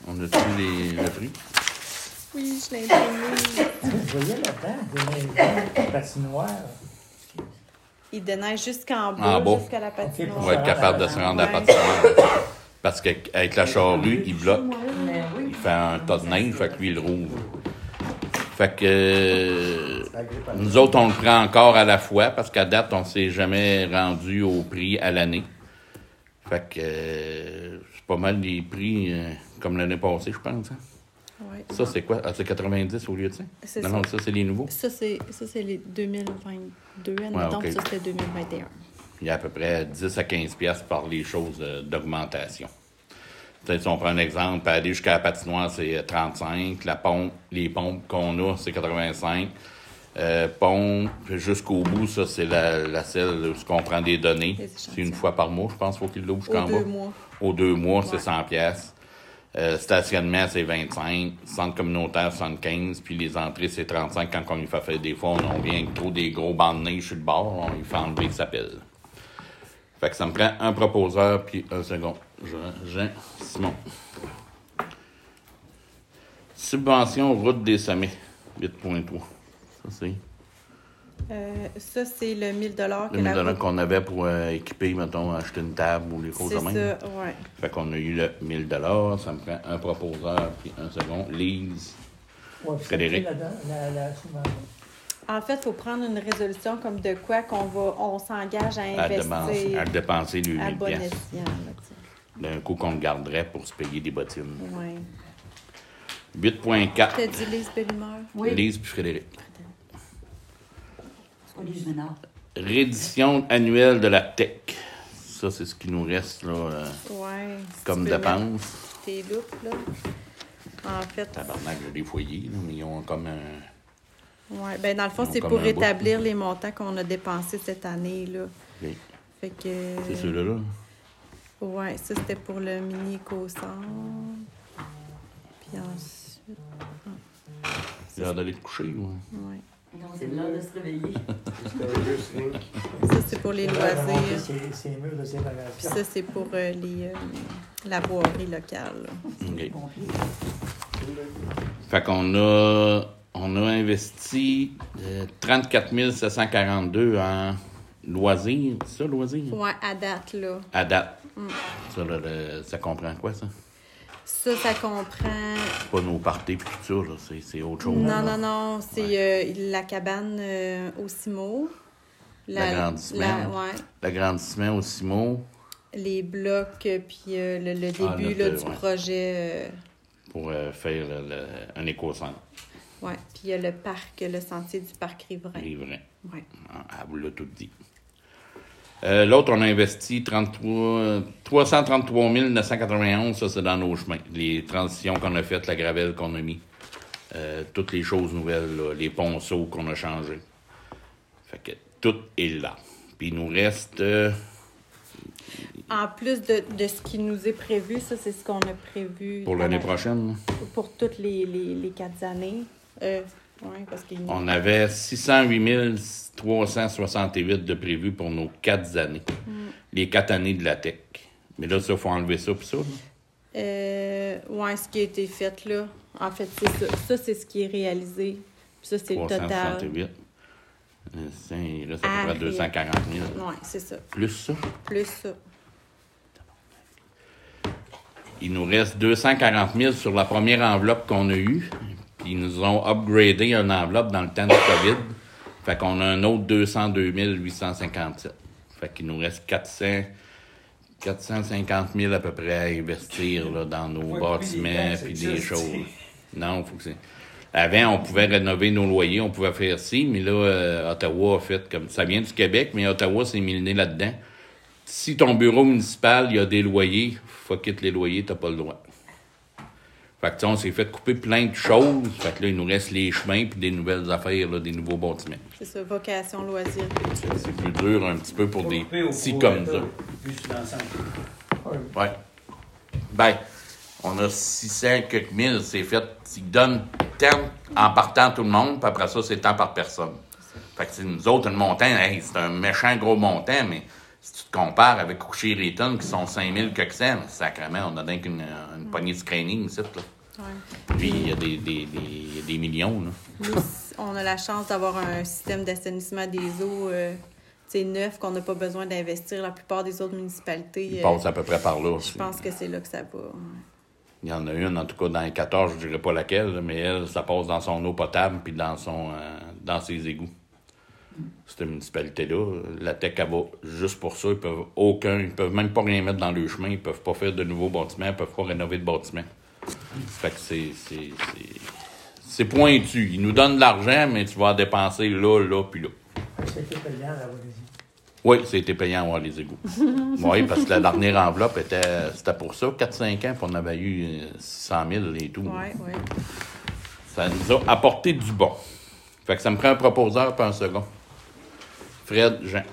On a-tu les, le prix? Oui, je l'ai imprimé. Vous voyez là-dedans, des maisons, patinoires. Il déneige jusqu'en bas, En bas. jusqu'à la patinoire. On va être capable de se rendre à la Ouais. patinoire. Parce qu'avec la charrue, il bloque. Mais oui. Il fait un tas de neige, fait que lui, il rouvre. Fait que euh, nous autres, on le prend encore à la fois parce qu'à date, on s'est jamais rendu au prix à l'année. Fait que euh, c'est pas mal les prix euh, comme l'année passée, je pense. Hein? Ouais. Ça, c'est quoi? Ah, c'est quatre-vingt-dix au lieu de ça? C'est Non, ça. non, ça, c'est les nouveaux. Ça, c'est, ça, c'est les deux mille vingt-deux, admettons, ok. puis ça, c'était deux mille vingt et un. Il y a à peu près dix à quinze piastres par les choses euh, d'augmentation. T'sais, si on prend un exemple, aller jusqu'à la patinoire, c'est trente-cinq. La pompe, les pompes qu'on a, c'est quatre-vingt-cinq. Euh, pompe jusqu'au bout, ça, c'est la, la celle où on prend des données. Les C'est échantillons. une fois par mois, je pense, faut qu'il l'ouvre jusqu'en Aux bas. deux mois. Aux deux mois, c'est Ouais. cent piastres. Euh, stationnement, c'est vingt-cinq. Centre communautaire, soixante-quinze. Puis les entrées, c'est trente-cinq. Quand on lui fait faire des fois, on, on vient avec trop des gros bancs de neige sur le bord, on lui fait enlever sa pelle. Fait que ça me prend un proposeur, puis un second. Jean, Jean Simon. Subvention route des sommets, huit virgule trois. Ça, c'est Euh, ça, c'est le mille dollars que le mille la dollars route- qu'on avait pour euh, équiper, mettons, acheter une table ou les choses C'est de même. ça, ouais. Fait qu'on a eu le mille dollars. Ça me prend un proposeur, puis un second. Lise. Ouais, puis Frédéric. c'est La, la, la subvention. En fait, il faut prendre une résolution comme de quoi qu'on va, on s'engage à À dépenser, investir à dépenser lui à mille bon piastres. escient. là, tu D'un coup qu'on le garderait pour se payer des bottines. sais. Ouais. huit virgule quatre. T'as dit Lise Bellimeur? Oui. Lise puis Frédéric. C'est pas Lise Ménard. Réédition annuelle de la tech. Ça, c'est ce qui nous reste là, euh, Ouais. Si comme tu peux dépense. mettre Tes loupes, là. En fait, Tabarnak, j'ai des foyers, là, mais ils ont comme un... ouais. Ben, dans le fond, Ils ont c'est comme pour un bout. établir les montants qu'on a dépensés cette année, là. Ok. Fait que... C'est ceux-là, là. Ouais, ça, c'était pour le mini éco-centre. Puis ensuite... J'ai l'air d'aller te coucher, ouais. Ouais. Non, c'est l'heure de se réveiller. Ça, c'est pour les C'est vrai, remonter loisirs. Ces, ces murs de Puis séparation. ça, c'est pour euh, les, euh, la boirie locale. là. OK. Fait qu'on a, on a investi euh, trente-quatre mille sept cent quarante-deux en loisirs. C'est ça, loisirs? Ouais, à date, là. À date. Mm. Ça, là, le- ça comprend quoi, ça? Ça, ça comprend... C'est pas nos parties puis tout ça, là. C'est, c'est autre chose. Non, là. non, non, c'est euh, la cabane euh, au Cimo. L'agrandissement. la- ouais, L'agrandissement au Cimo les blocs, euh, puis euh, le, le Ah, début notre, là, euh, du ouais. projet. euh, pour euh, faire le- le- un éco-centre. ouais. Puis il y a le parc, le sentier du parc Riverain. C'est vrai. Ouais. Ah, elle vous l'a tout dit. Euh, l'autre, on a investi trente-trois, trois cent trente-trois mille neuf cent quatre-vingt-onze, ça c'est dans nos chemins. Les transitions qu'on a faites, la gravelle qu'on a mis, euh, toutes les choses nouvelles, là, les ponceaux qu'on a changés. Fait que tout est là. Puis il nous reste... euh, En plus de, de ce qui nous est prévu, ça, c'est ce qu'on a prévu. pour l'année pendant- prochaine, là, Pour toutes les, les, les quatre années. Euh, ouais, parce qu'il y a- on avait six cent huit mille trois cent soixante-huit de prévu pour nos quatre années. Les quatre années de la tech. Mais là, ça, il faut enlever ça puis ça. là. Euh, ouais, ce qui a été fait, là. En fait, c'est ça. Ça, c'est ce qui est réalisé. Puis ça, c'est le total. trois cent soixante-huit. Euh, c'est- Là, ça Ah, fait près deux cent quarante mille. Ouais, c'est ça. Plus ça. Plus ça. Il nous reste deux cent quarante mille sur la première enveloppe qu'on a eue. Puis ils nous ont upgradé une enveloppe dans le temps de COVID. Fait qu'on a un autre deux cent deux mille huit cent cinquante-sept. Fait qu'il nous reste quatre cents, quatre cent cinquante mille à peu près à investir là, dans nos Faut bâtiments couper les puis taxes, des c'est choses. juste. Non, faut que c'est... Avant, on pouvait rénover nos loyers, on pouvait faire ci, mais là, euh, Ottawa a fait comme... Ça vient du Québec, mais Ottawa s'est mis le nez là-dedans. Si ton bureau municipal, il y a des loyers, faut quitter les loyers, t'as pas le droit. Fait que, tu sais, on s'est fait couper plein de choses. Fait que là, il nous reste les chemins puis des nouvelles affaires, là, des nouveaux bâtiments. C'est ça, vocation, loisirs, culture. C'est plus dur un petit peu pour Faut des couper au petits gros comme État, ça. Plus finançant. Ouais. Ben, on a six cents quelques mille, c'est fait. Ils donnent tant en partant tout le monde, puis après ça, c'est tant par personne. Fait que c'est nous autres, le montant, hey, c'est un méchant gros montant, mais Si tu te compares avec Coucher Rayton, qui sont cinq mille quelques cents, sacrément, on a donc une, une poignée de screening ici, là. Ouais. Puis, il y a des, des, des, des millions, là. Nous, on a la chance d'avoir un système d'assainissement des eaux euh, neuf qu'on n'a pas besoin d'investir. La plupart des autres municipalités... Ils euh, passent à peu près par là je aussi. pense que c'est là que ça va. Ouais. Il y en a une, en tout cas, dans les quatorze, je ne dirais pas laquelle, mais elle, ça passe dans son eau potable puis dans, son, euh, dans ses égouts. Cette municipalité-là, la T E C, elle va juste pour ça. Ils peuvent aucun, ils peuvent même pas rien mettre dans le chemin. Ils peuvent pas faire de nouveaux bâtiments. Ils peuvent pas rénover de bâtiments. Fait que c'est... c'est, c'est... C'est pointu. Ils nous donnent de l'argent, mais tu vas en dépenser là, là, puis là. C'était payant, la Walaisie. Oui, c'était payant à avoir les égouts. Oui, parce que la dernière enveloppe, était, c'était pour ça, quatre cinq ans, puis on avait eu six cent mille et tout. Oui, oui. Ça nous a apporté du bon. Fait que ça me prend un proposeur pour un second. Fred Jean.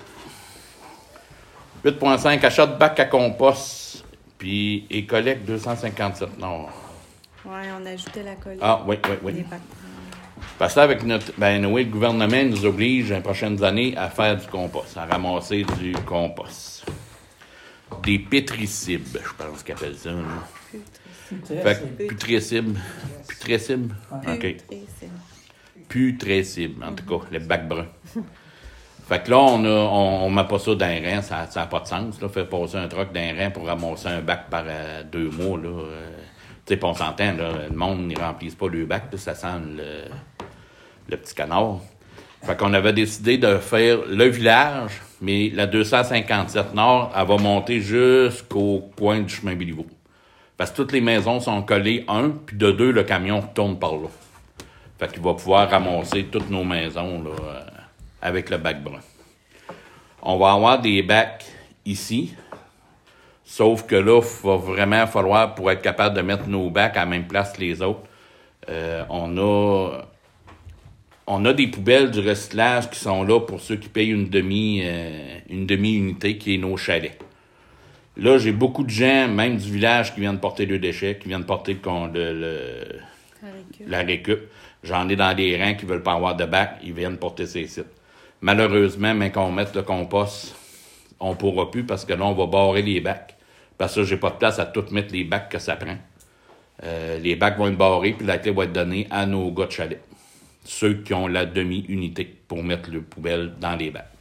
huit virgule cinq, achat de bac à compost, puis et collecte deux cent cinquante-sept. Non. Oui, on ajoutait la collecte. Ah, oui, oui, oui. Des bacs. Parce que là, avec notre. Ben, oui, le gouvernement nous oblige, dans les prochaines années, à faire du compost, à ramasser du compost. Des pétricibles, je pense qu'ils appellent ça. Là. Fait que putrécibles. Putrécibles? OK. Putrécibles. Putrécibles, en tout cas, les bacs bruns. Fait que là, on a, on, on met pas ça dans les reins, ça n'a pas de sens. Là, faire passer un truck dans les reins pour ramasser un bac par euh, deux mois, là. Euh, tu sais, on s'entend, là, le monde n'y remplisse pas le bac, là, ça sent le, le petit canard. Fait qu'on avait décidé de faire le village, mais la deux cent cinquante-sept Nord, elle va monter jusqu'au coin du chemin Béliveau. Parce que toutes les maisons sont collées, un, puis de deux, le camion retourne par là. Fait qu'il va pouvoir ramasser toutes nos maisons, là, euh, avec le bac brun. On va avoir des bacs ici, sauf que là, il va vraiment falloir, pour être capable de mettre nos bacs à la même place que les autres, euh, on a on a des poubelles du recyclage qui sont là pour ceux qui payent une demi euh, une demi-unité, qui est nos chalets. Là, j'ai beaucoup de gens, même du village, qui viennent porter leurs déchets, qui viennent porter le, le, le, La récup. la récup. J'en ai dans des rangs qui veulent pas avoir de bac, ils viennent porter ces sites. Malheureusement, mais qu'on mette le compost, on pourra plus parce que là, on va barrer les bacs. Parce que j'ai pas de place à tout mettre les bacs que ça prend. Euh, les bacs vont être barrés, puis la clé va être donnée à nos gars de chalet. Ceux qui ont la demi-unité pour mettre le poubelle dans les bacs.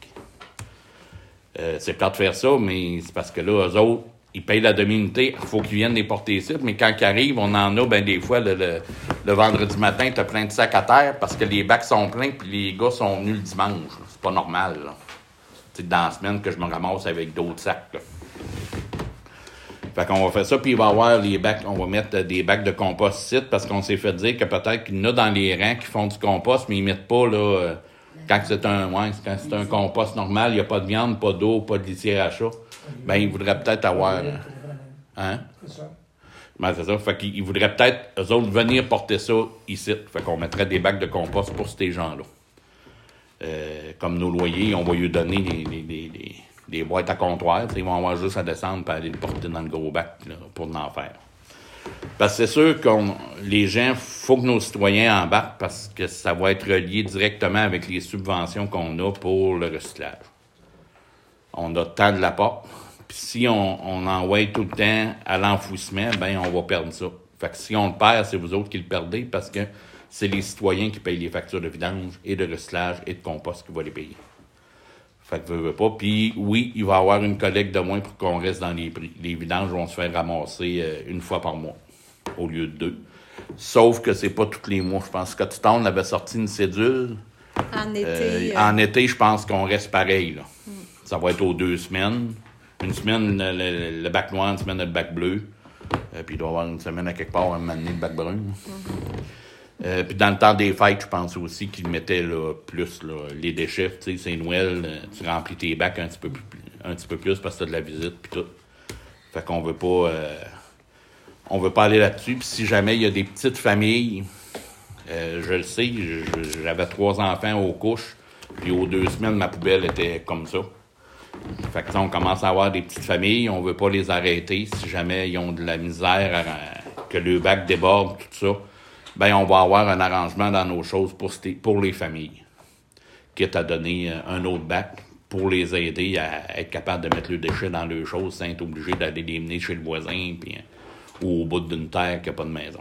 Euh, c'est plate de faire ça, mais c'est parce que là, eux autres, ils payent la demi-unité, il faut qu'ils viennent les porter ici, mais quand ils arrivent, on en a, ben des fois, le, le, le vendredi matin, t'as plein de sacs à terre parce que les bacs sont pleins, puis les gars sont venus le dimanche. Là. C'est pas normal, là. C'est dans la semaine que je me ramasse avec d'autres sacs, là. Fait qu'on va faire ça, puis il va y avoir les bacs, on va mettre des bacs de compost ici, parce qu'on s'est fait dire que peut-être qu'il y en a dans les rangs qui font du compost, mais ils mettent pas, là, euh, quand c'est un, ouais, quand c'est un compost normal, il n'y a pas de viande, pas d'eau, pas de litière à chat, ben, ils voudraient peut-être avoir, hein? C'est ça. Ben, c'est ça. Fait qu'ils voudraient peut-être, eux autres, venir porter ça ici. Fait qu'on mettrait des bacs de compost pour ces gens-là. Euh, comme nos loyers, on va lui donner des, des, des, des, des boîtes à comptoir. Ils vont avoir juste à descendre et aller le porter dans le gros bac là, pour en faire. Parce que c'est sûr que les gens, il faut que nos citoyens embarquent parce que ça va être relié directement avec les subventions qu'on a pour le recyclage. On a tant de l'apport. Puis si on, on envoie tout le temps à l'enfouissement, ben on va perdre ça. Fait que si on le perd, c'est vous autres qui le perdez parce que c'est les citoyens qui payent les factures de vidange et de recyclage et de compost qui vont les payer. Fait que veut, veut pas. Puis oui, il va y avoir une collecte de moins pour qu'on reste dans les prix. Les vidanges vont se faire ramasser euh, une fois par mois au lieu de deux. Sauf que c'est pas tous les mois. Je pense que Scotstown avait sorti une cédule. En été. Euh, euh, En été, je pense qu'on reste pareil. Là. Mm. Ça va être aux deux semaines. Une semaine, le, le, le bac noir, une semaine, le bac bleu. Euh, puis il doit y avoir une semaine à quelque part, un moment donné, le bac brun. Mm-hmm. Euh, puis dans le temps des fêtes, je pense aussi qu'ils mettaient là, plus là, les déchets. Tu sais, c'est Noël, euh, tu remplis tes bacs un petit peu plus, un petit peu plus parce que t'as de la visite, puis tout. Fait qu'on veut pas... Euh, on veut pas aller là-dessus. Puis si jamais il y a des petites familles, euh, je le sais, je, j'avais trois enfants aux couches, puis aux deux semaines, ma poubelle était comme ça. Fait que on commence à avoir des petites familles, on veut pas les arrêter. Si jamais ils ont de la misère, à, que le bac déborde, tout ça, ben on va avoir un arrangement dans nos choses pour, pour les familles. Quitte à donner un autre bac, pour les aider à être capables de mettre le déchet dans leurs choses sans être obligés d'aller les mener chez le voisin puis, euh, ou au bout d'une terre qui n'a pas de maison.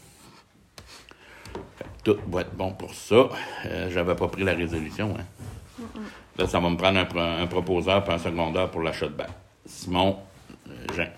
Fait que tout va être bon pour ça. Euh, j'avais pas pris la résolution. Hein. Mm-mm. Là, ça va me prendre un, un proposeur et un secondaire pour l'achat de bac. Simon euh, Jean.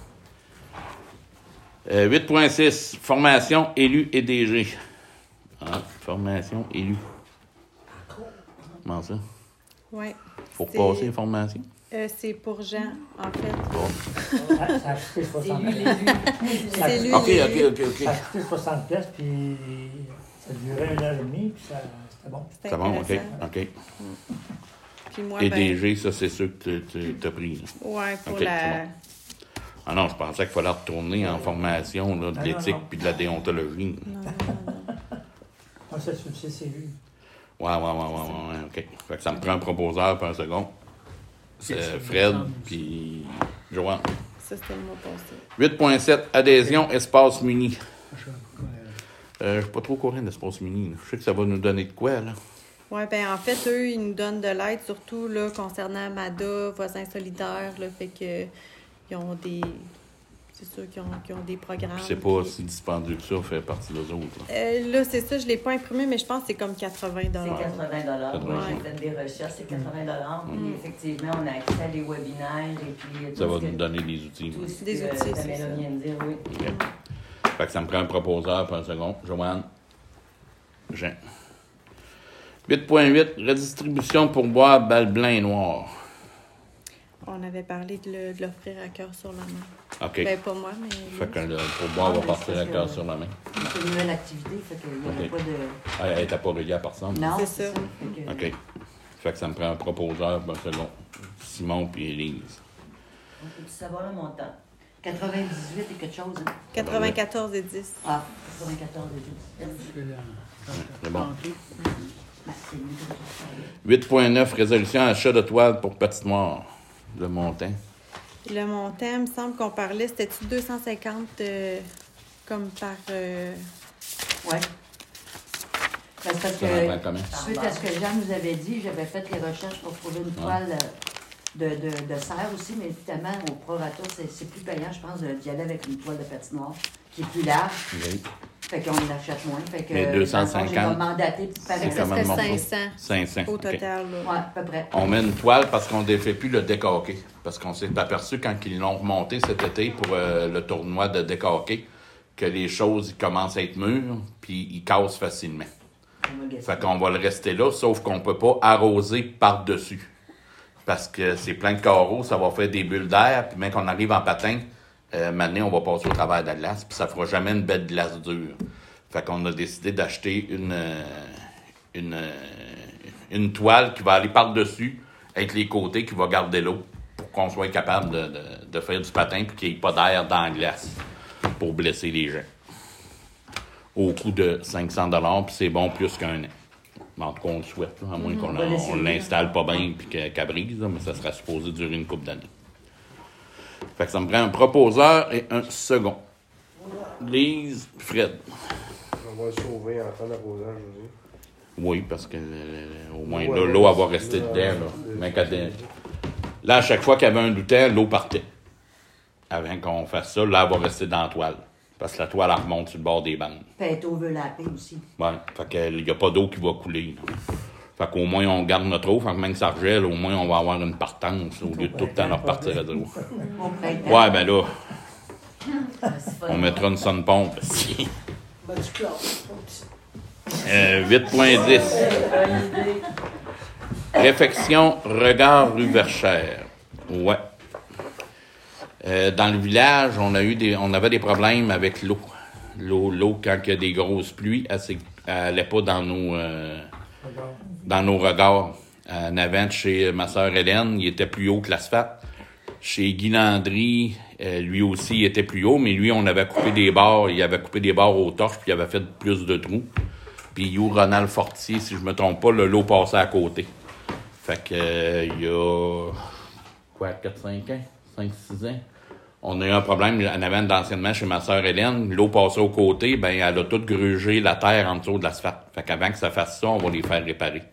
Euh, huit point six, formation élu et D G. Ah, formation élu. Comment ça? Oui. Faut passer les formations? Euh, c'est pour Jean, en fait. Bon. Ça ça a coûté soixante C'est lui pièces. C'est lui. OK, les- OK, OK, OK. Ça a coûté soixante pièces, puis ça durait une heure et demie, puis ça, c'était bon. C'était C'est bon, OK, intéressant. OK. Puis moi, Et ben, D G, ça, c'est sûr que tu as pris. Là. ouais, pour OK, la... c'est bon. Ah non, je pensais qu'il fallait retourner en formation là, de Non, l'éthique non, non. puis de la déontologie. Non, non, non. Moi, ça, c'est le C C U. Ouais, ouais, ouais, ouais, ouais, OK. Fait que ça me prend un proposeur pour un second. C'est euh, Fred puis Joanne. Ça, c'était le mois passé. huit point sept, adhésion espace muni. Euh, je suis pas trop au courant d'espace muni. Là. Je sais que ça va nous donner de quoi, là. Oui, ben en fait, eux, ils nous donnent de l'aide, surtout là, concernant Mada, voisins solidaires, là, fait que ils ont des. C'est sûr qu'ils ont, qu'ils ont des programmes. Puis c'est pas puis- si dispendieux que ça, fait partie des autres. Là. Euh, là, c'est ça, je l'ai pas imprimé, mais je pense que c'est comme quatre-vingts C'est dollars. quatre-vingts dollars. Moi, quatre-vingts. j'ai fait des recherches, c'est quatre-vingts dollars. Puis Mm. effectivement, on a accès à des webinaires et puis tout Ça va ce que- nous donner des outils. tout ce Des que outils, c'est Pamela ça. vient de dire, oui. OK. Fait que ça me prend un proposeur pour un second. Joanne. Jean. huit point huit, redistribution pour boire balle blanc et noir. On avait parlé de, le- de l'offrir à cœur sur la main. OK. Ben, pas moi, mais. Fait que le pourboire Ah, va mais partir c'est à parce cœur que- sur la main. C'est une nouvelle activité, fait qu'il n'y aurait Ok. pas de. Ah, elle n'était pas reliée à personne. Non, C'est c'est ça. ça. Fait que- OK. Fait que ça me prend un proposeur pour un second. Simon puis Élise. On peut savoir le montant. quatre-vingt-dix-huit et quelque chose, hein? quatre-vingt-quatorze et dix. Ah, quatre-vingt-quatorze et dix. C'est la- C'est bon. Ben, c'est mieux que ça. huit point neuf, résolution achat de toile pour patinoire. Le montant. Le montant, il me semble qu'on parlait, c'était-tu deux cent cinquante euh, comme par. euh, Ouais. Ben, c'est parce Ça en prend que, combien? suite à ce que Jean nous avait dit, j'avais fait les recherches pour trouver une toile euh, de, de, de serre aussi, mais évidemment, au prorata, c'est c'est plus payant, je pense, de- d'y aller avec une toile de patinoire qui est plus large. Oui. Fait qu'on l'achète moins. Fait que, Mais euh, deux cent dans le fond, cinquante, j'ai mandaté par c'est ça quand même serait bon. cinq cents cinq cents. au OK. total. Là. Ouais, à peu près. On met une toile parce qu'on ne défait plus le deck hockey. Parce qu'on s'est aperçu quand ils l'ont remonté cet été pour euh, le tournoi de deck hockey que les choses ils commencent à être mûres puis ils cassent facilement. On va guesser. Fait qu'on va le rester là, sauf qu'on peut pas arroser par-dessus. Parce que c'est plein de carreaux, ça va faire des bulles d'air, puis même qu'on arrive en patin, euh, maintenant, on va passer au travers de la glace, puis ça fera jamais une belle glace dure. Fait qu'on a décidé d'acheter une, euh, une, euh, une toile qui va aller par-dessus, avec les côtés, qui va garder l'eau, pour qu'on soit capable de, de, de faire du patin, puis qu'il n'y ait pas d'air dans la glace, pour blesser les gens. Au coût de cinq cents dollars, puis c'est bon plus qu'un an. Mais en tout cas, on le souhaite, là, à moins qu'on on va l'essayer. on l'installe pas bien puis que- qu'elle brise, là, mais ça sera supposé durer une couple d'années. Fait que ça me prend un proposeur et un second. Lise, Fred. On va le sauver en temps d'arrosage aussi. Oui, parce que euh, au moins Ouais, là, ouais, l'eau, elle va c'est- rester là, dedans. Là. euh, Mais quand elle- là, à chaque fois qu'il y avait un doutant, l'eau partait. Avant qu'on fasse ça, là, elle va rester dans la toile. Parce que la toile, elle remonte sur le bord des bandes. Puis être overlappé aussi. Ouais. Fait qu'il n'y a pas d'eau qui va couler. là. Fait qu'au moins, on garde notre eau. Fait que même que ça regèle, au moins, on va avoir une partance au lieu de tout le temps leur partir à zéro. Au printemps. Ouais, ben là, Ah, c'est pas on mettra une sonne pompe. Si. Ben, du chlore. Euh, huit point dix. bonne idée. Réfection Regard rue Verchères. Ouais. Euh, dans le village, on a eu des, on avait des problèmes avec l'eau. L'eau, l'eau quand il y a des grosses pluies, elle s'est- elle allait pas dans nos, euh, dans nos regards. En avant de chez ma sœur Hélène, il était plus haut que l'asphalte. Chez Guy Landry, euh, lui aussi, il était plus haut, mais lui, on avait coupé des barres, il avait coupé des barres aux torches, puis il avait fait plus de trous. Puis You Ronald Fortier, si je me trompe pas, le l'eau passait à côté. Fait que, euh, il y a, quoi, quatre cinq ans? cinq six ans? On a eu un problème en avant d'anciennement chez ma sœur Hélène. L'eau passait au côté, ben elle a tout grugé la terre en dessous de l'asphalte. Fait qu'avant que ça fasse ça, on va les faire réparer.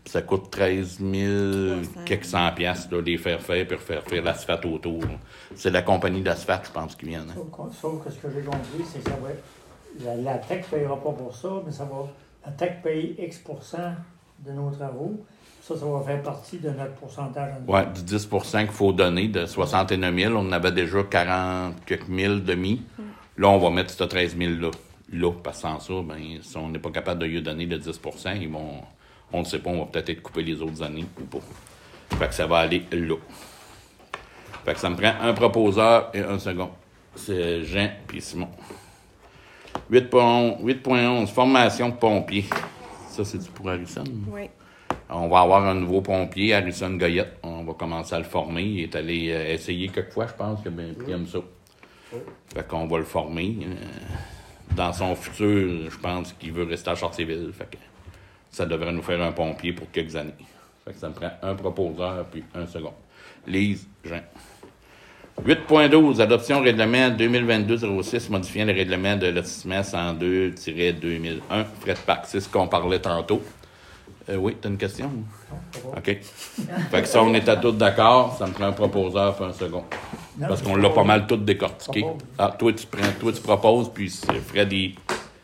Puis ça coûte treize mille trois cents. quelques cent piastres, là, les faire faire puis refaire faire l'asphalte autour. C'est la compagnie d'asphalte, je pense, qui vient. Hein. Sauf, sauf que ce que j'ai compris, c'est que ça va être, la, la T E C ne payera pas pour ça, mais ça va, la T E C paye X pour cent de nos travaux. Ça, ça va faire partie de notre pourcentage. Oui, du dix pour cent qu'il faut donner, de soixante et neuf mille. On en avait déjà quarante quelques mille demi. Mm. Là, on va mettre ce treize mille-là. Là, parce que sans ça, ben, si on n'est pas capable de lui donner le dix pour cent, ils vont, on ne sait pas, on va peut-être être coupé les autres années ou pas. Fait que ça va aller là. Fait que ça me prend un proposeur et un second. C'est Jean puis Simon. huit point onze, formation de pompiers. Ça, c'est-tu pour Harrison? Oui. On va avoir un nouveau pompier, Harrison Goyette. On va commencer à le former. Il est allé euh, essayer quelques fois, je pense, qu'il ben, aime ça. Oui. Fait qu'on va le former. Euh, dans son futur, je pense qu'il veut rester à Chartierville. Fait que ça devrait nous faire un pompier pour quelques années. Fait que ça me prend un proposeur puis un second. Lise, Jean. huit point douze, adoption règlement deux mille vingt-deux zéro six, modifiant le règlement de lotissement cent deux deux mille un, frais de parc. C'est ce qu'on parlait tantôt. Euh, oui, tu as une question? OK. Fait que ça, on était tous d'accord. Ça me prend un proposeur puis un second. Non, Parce qu'on l'a pas mal tout décortiqué. Ah, toi, tu prends, toi, tu proposes, puis c'est Fred et...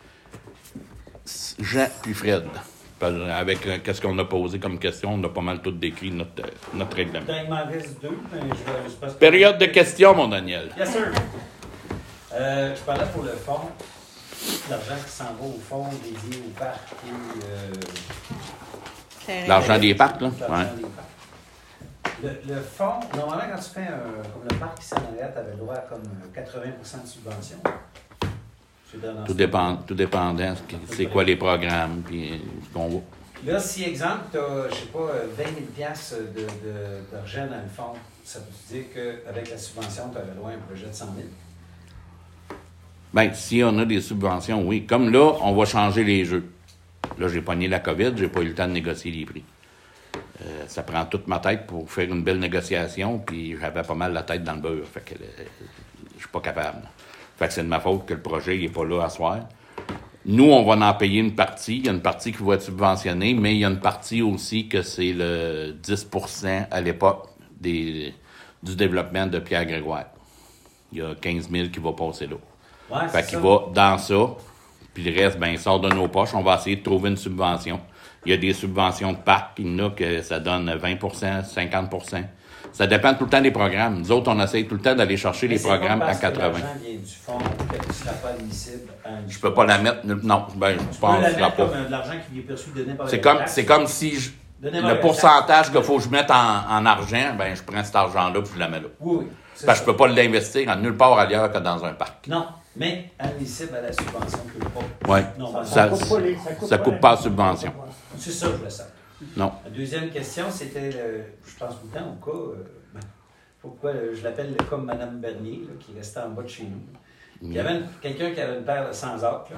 Jean puis Fred. Avec euh, qu'est-ce qu'on a posé comme question, on a pas mal tout décrit notre, euh, notre règlement. Il m'en reste deux, mais je vais... Je passe Période de questions, mon Daniel. Yes, sir. Euh, je parlais pour le fond. L'argent qui s'en va au fond dédié au parc et... Euh, L'argent des parcs, là? L'argent Ouais. des parcs. Le, le fonds, normalement, quand tu fais un, comme le parc ici en arrière, tu avais le droit à comme quatre-vingts pour cent de subvention. Tout, dépend, tout dépendant, c'est quoi les programmes, puis ce qu'on voit. Là, si, exemple, tu as, je sais pas, vingt mille piastres de, de, d'argent dans le fond, ça veut dire qu'avec la subvention, tu avais le droit à un projet de cent mille? Bien, si on a des subventions, oui. Comme là, on va changer les jeux. Là, j'ai pogné la COVID, j'ai pas eu le temps de négocier les prix. Euh, ça prend toute ma tête pour faire une belle négociation, puis j'avais pas mal la tête dans le beurre. Fait que euh, je suis pas capable. Fait que c'est de ma faute que le projet n'est pas là à soir. Nous, on va en payer une partie. Il y a une partie qui va être subventionnée, mais il y a une partie aussi que c'est le dix pour cent à l'époque des, du développement de Pierre Grégoire. Il y a quinze mille qui va passer là. Ouais, fait qu'il va dans ça, puis le reste, ben, il sort de nos poches. On va essayer de trouver une subvention. Il y a des subventions de parc, puis il y en a que ça donne vingt pour cent, cinquante pour cent. Ça dépend tout le temps des programmes. Nous autres, on essaye tout le temps d'aller chercher mais les programmes à quatre-vingts. L'argent vient du fond, que tu ne seras pas admissible. Je peux pas la mettre. Non, ben, je tu pense peux la que je mettre pas. comme euh, de l'argent qui est perçu de n'importe C'est quel comme, taxe. c'est comme si je, De n'importe le quel pourcentage taxe. qu'il faut que je mette en, en argent, ben, je prends cet argent-là puis je la mets là. Oui, oui. c'est Parce que ça. je peux pas l'investir en nulle part ailleurs que dans un parc. Non, mais admissible à la subvention que pas. Oui. Non, Ça, Ça- ça coupe pas les, ça coupe ça pas coupe la- pas la subvention. C'est ça, je voulais savoir. Non. La deuxième question, c'était, le, je pense tout le temps au cas, euh, ben, pourquoi euh, je l'appelle comme Mme Bernier, là, qui restait en bas de chez nous. Il y avait une- quelqu'un qui avait une paire de sans acres.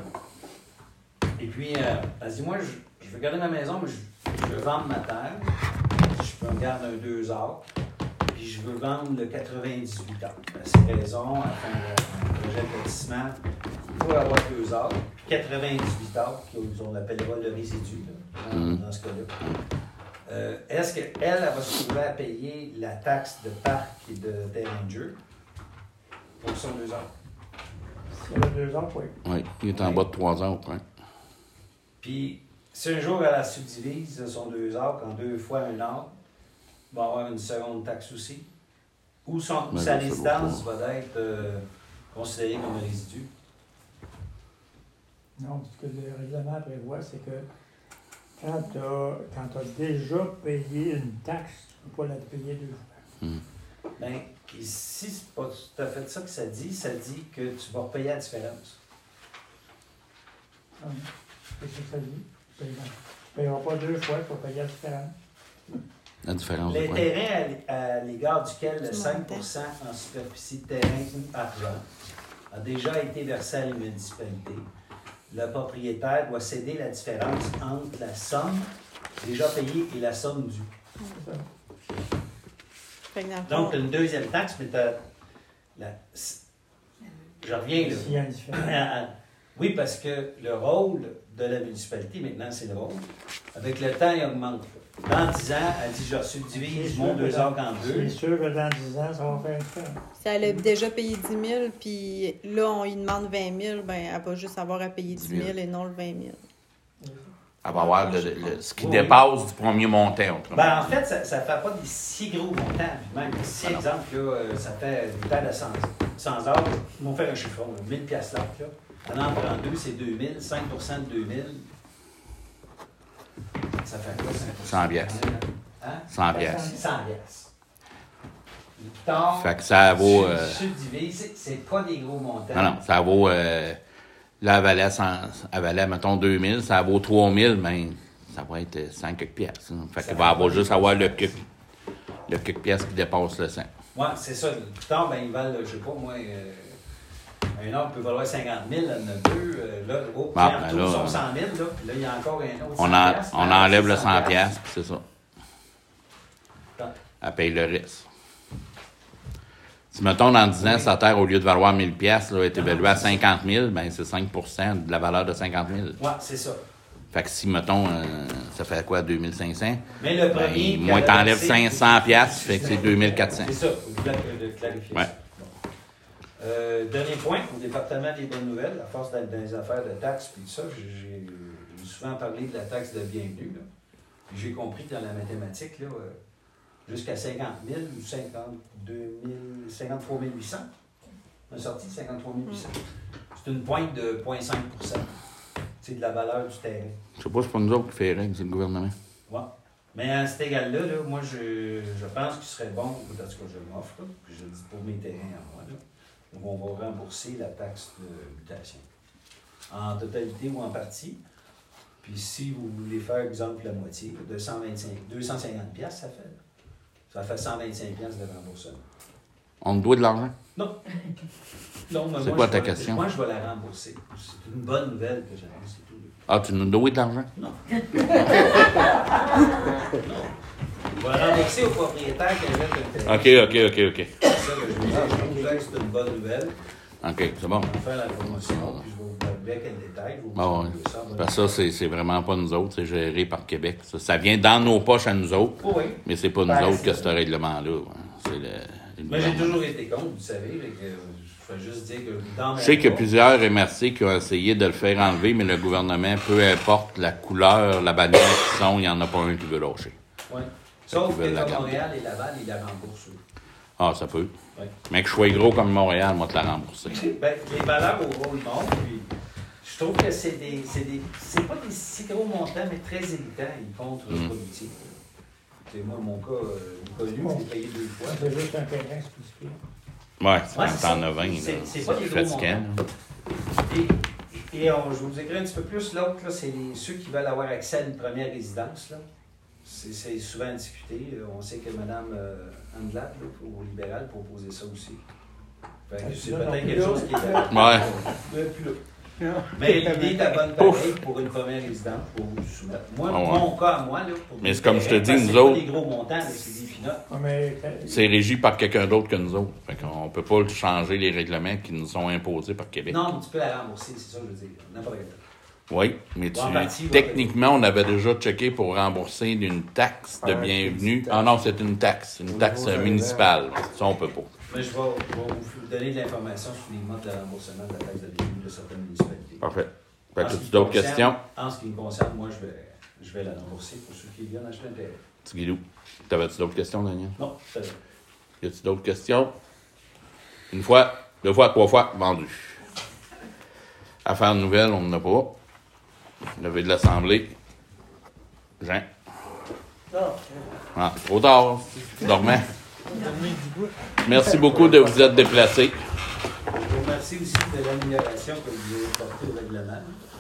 là. Et puis, euh, elle dit, moi, je, je veux garder ma maison, mais je, je veux vendre ma terre. Je peux me garder un deux acres. Puis je veux vendre le quatre-vingt-dix-huit acres. Ben, c'est raison, afin de projet de lotissement, il faut avoir deux acres. Puis quatre-vingt-dix-huit acres, qu'on appellera le résidu, là, dans, Mm. dans ce cas-là. Euh, est-ce qu'elle, elle va se trouver à payer la taxe de parc et de terrain de jeu pour son deux acres? S'il y a deux ans, oui. Oui, il est en bas de trois ans, ouais. Puis, si un jour elle la subdivise son deux acres en deux fois un acre, il va avoir une seconde taxe aussi. Ou son, Mais sa là, ça résidence va être euh, considérée comme un résidu. Non, ce que le règlement prévoit, c'est que quand tu as, déjà payé une taxe, tu ne peux pas la payer deux fois. Bien, ici, c'est pas tout à fait ça que ça dit. Ça dit que tu vas repayer la différence. Ah, c'est ce que ça dit. Tu ne payeras pas deux fois, tu vas payer la différence. La différence de Les quoi? terrains à l'é- à l'égard duquel le Tu cinq pour cent en superficie de terrain ou argent a déjà été versé à la municipalité, le propriétaire doit céder la différence entre la somme déjà payée et la somme due. C'est ça. Fait que dans le fond, Donc, tu as une deuxième taxe, mais tu as... La, je reviens là. S'il y a une différence. À- à- Oui, parce que le rôle de la municipalité, maintenant, c'est le rôle. Avec le temps, il augmente. Dans dix ans, elle dit, je subdivise mon deux heures en deux. C'est sûr que dans dix ans, ça va faire une différence. Si elle a déjà payé dix mille, puis là, on lui demande vingt mille, ben, elle va juste avoir à payer dix mille et non le vingt mille. Elle va avoir le- le- ce qui dépasse du premier montant. autrement. Ben, en fait, ça ne fait pas des si gros montants. Puis même si, Ah non. exemple, là, euh, ça fait une table à cent, cent heures, ils vont faire un chiffron, là, mille piastres là. là. Elle en prend deux, c'est deux mille. cinq pour cent de deux mille. Ça fait quoi, cinq pour cent? cent piastres. Hein? cent piastres. cent piastres. Tard, Fait que ça vaut. sub- euh, subdivisé, c'est- c'est pas des gros montants. non, non, ça vaut. Euh, là, elle valait, cent, elle valait, mettons, deux mille, ça vaut trois mille, mais ça va être cinq quelques piastres. hein. Fait Ça qu'il va va avoir pas juste de avoir le cent. quelques, le quelques piastres qui dépasse le cent. Ouais, c'est ça. Plus tard, ben, ils valent, je sais pas, moi, euh, un autre peut valoir cinquante mille, elle en a deux. Euh, là, oh, Ah, puis en ben tout, là, ils sont cent mille, là, puis là, il y a encore un autre On, cent en- piastres. on Ah, enlève c'est le cent piastres, puis c'est ça. Elle paye le reste. Si, mettons, dans dix ans, Oui. sa terre, au lieu de valoir mille piastres, là, est évaluée à cinquante mille, ben c'est cinq pour cent de la valeur de cinquante mille. Ouais, c'est ça. Fait que si, mettons, euh, ça fait quoi, deux mille cinq cents? Mais le premier. Ben, moins qu'elle a t'enlèves versé, cinq cents piastres, fait que c'est deux mille quatre cents. C'est ça, il faut cla- de clarifier Ouais. ça. Bon. Euh, dernier point, au département des bonnes nouvelles, à force d'être dans les affaires de taxes puis tout ça, j'ai j'ai- j'ai souvent parlé de la taxe de bienvenue. Là. Puis j'ai compris que dans la mathématique, là, euh, jusqu'à cinquante mille ou cinquante-deux mille, cinquante-trois mille huit cents, on a sorti cinquante-trois mille huit cents. C'est une pointe de zéro virgule cinq pour cent. C'est de la valeur du terrain. Je sais pas, c'est pas nous autres qui fait règle, c'est le gouvernement. Ouais. Mais à cet égal-là, là, moi, je, je pense qu'il serait bon, en tout cas, je m'offre, là, puis je le dis pour mes terrains à moi, là, donc on va rembourser la taxe de mutation. En totalité ou en partie. Puis si vous voulez faire, exemple, la moitié, de cent vingt-cinq, deux cent cinquante piastres, ça fait. là. Ça fait cent vingt-cinq piastres de remboursement. On te doit de l'argent? Non. Non, mais C'est moi, quoi je ta vais- question? Moi, je vais la rembourser. C'est une bonne nouvelle que j'annonce, c'est tout. là. Ah, tu nous dois de l'argent? Non. Non. On va rembourser au propriétaire qui avait le terrain. OK, OK, OK, OK. C'est ça que je vous dis. Je vous disais que c'est une bonne nouvelle. OK, c'est bon. On va faire la promotion, puis je vais vous parler quel détail. Je vais vous Bon, dire ouais. tout ça. Parce que ça, c'est, c'est vraiment pas nous autres, c'est géré par Québec. Ça, ça vient dans nos poches à nous autres, Oh oui. mais c'est pas nous Ben, autres c'est que ça. ce règlement-là. hein. C'est le, le Mais j'ai gouvernement. toujours été contre, vous savez. fait que, euh, je vais juste dire que dans Je sais qu'il y a plusieurs M R C qui ont essayé de le faire enlever, mais le gouvernement, peu importe la couleur, la bannière qu'ils sont, il n'y en a pas un qui veut lâcher. Oui. Sauf Ils veulent la que garder. Montréal et Laval, ils la remboursent. eux. Ah, ça peut. Oui. Mais que je sois gros comme Montréal, moi, te la rembourser. Ben, les valeurs au rôle montent, puis je trouve que c'est des. C'est des. C'est pas des si gros montants, mais très évitants et contre-productifs. C'est moi, mon cas, euh, connu, j'ai payé deux fois. C'est juste un terrain spécifique. Ouais, c'est Ouais, quand c'est t'en ça. as vingt. C'est- là. c'est pas des C'est gros fatigant. montants. Et, et on- je vais vous écrire un petit peu plus. L'autre, là, c'est les- ceux qui veulent avoir accès à une première résidence. Là. C'est, c'est souvent discuté. Euh, On sait que Mme euh, Andelade, là, au libéral, proposait ça aussi. Fait que c'est Non, non, peut-être plus quelque là. chose qui est à- Ouais. Ouais, plus là. Mais l'idée est la bonne pareil pour une première résidence, pour vous soumettre. Moi, Ah ouais. mon cas à moi, là, pour Mais des c'est comme je te terrains, dis, parce nous que c'est autres- pas des gros montants, là, c'est des pinottes. Ah, mais, euh, C'est régi par quelqu'un d'autre que nous autres. Fait qu'on peut pas changer les règlements qui nous sont imposés par Québec. Non, mais tu peux la rembourser, c'est ça que je veux dire. N'importe quel. Oui, mais tu, En partie, ouais. techniquement, on avait déjà checké pour rembourser d'une taxe de Ah, bienvenue. c'est une Ah non, c'est une taxe, une Au taxe niveau euh, de- municipale. Ça, on peut pas. Mais je vais, je vais vous donner de l'information sur les modes de remboursement de la taxe de bienvenue de certaines municipalités. Parfait. Fait En que ce as-tu qui d'autres concerne- questions? En ce qui me concerne, moi, je vais, je vais la rembourser pour ceux qui viennent acheter un terrain. Petit Guilou, t'avais-tu d'autres questions, Daniel? Non, c'est vrai. Y a-tu d'autres questions? Une fois, deux fois, trois fois, vendu. Affaires nouvelles, on n'en a pas. Levé de l'Assemblée. Jean. Non, Ah, trop tard. Tu dormais. Merci beaucoup de vous être déplacés. Je vous remercie aussi de l'amélioration que vous avez portée au règlement.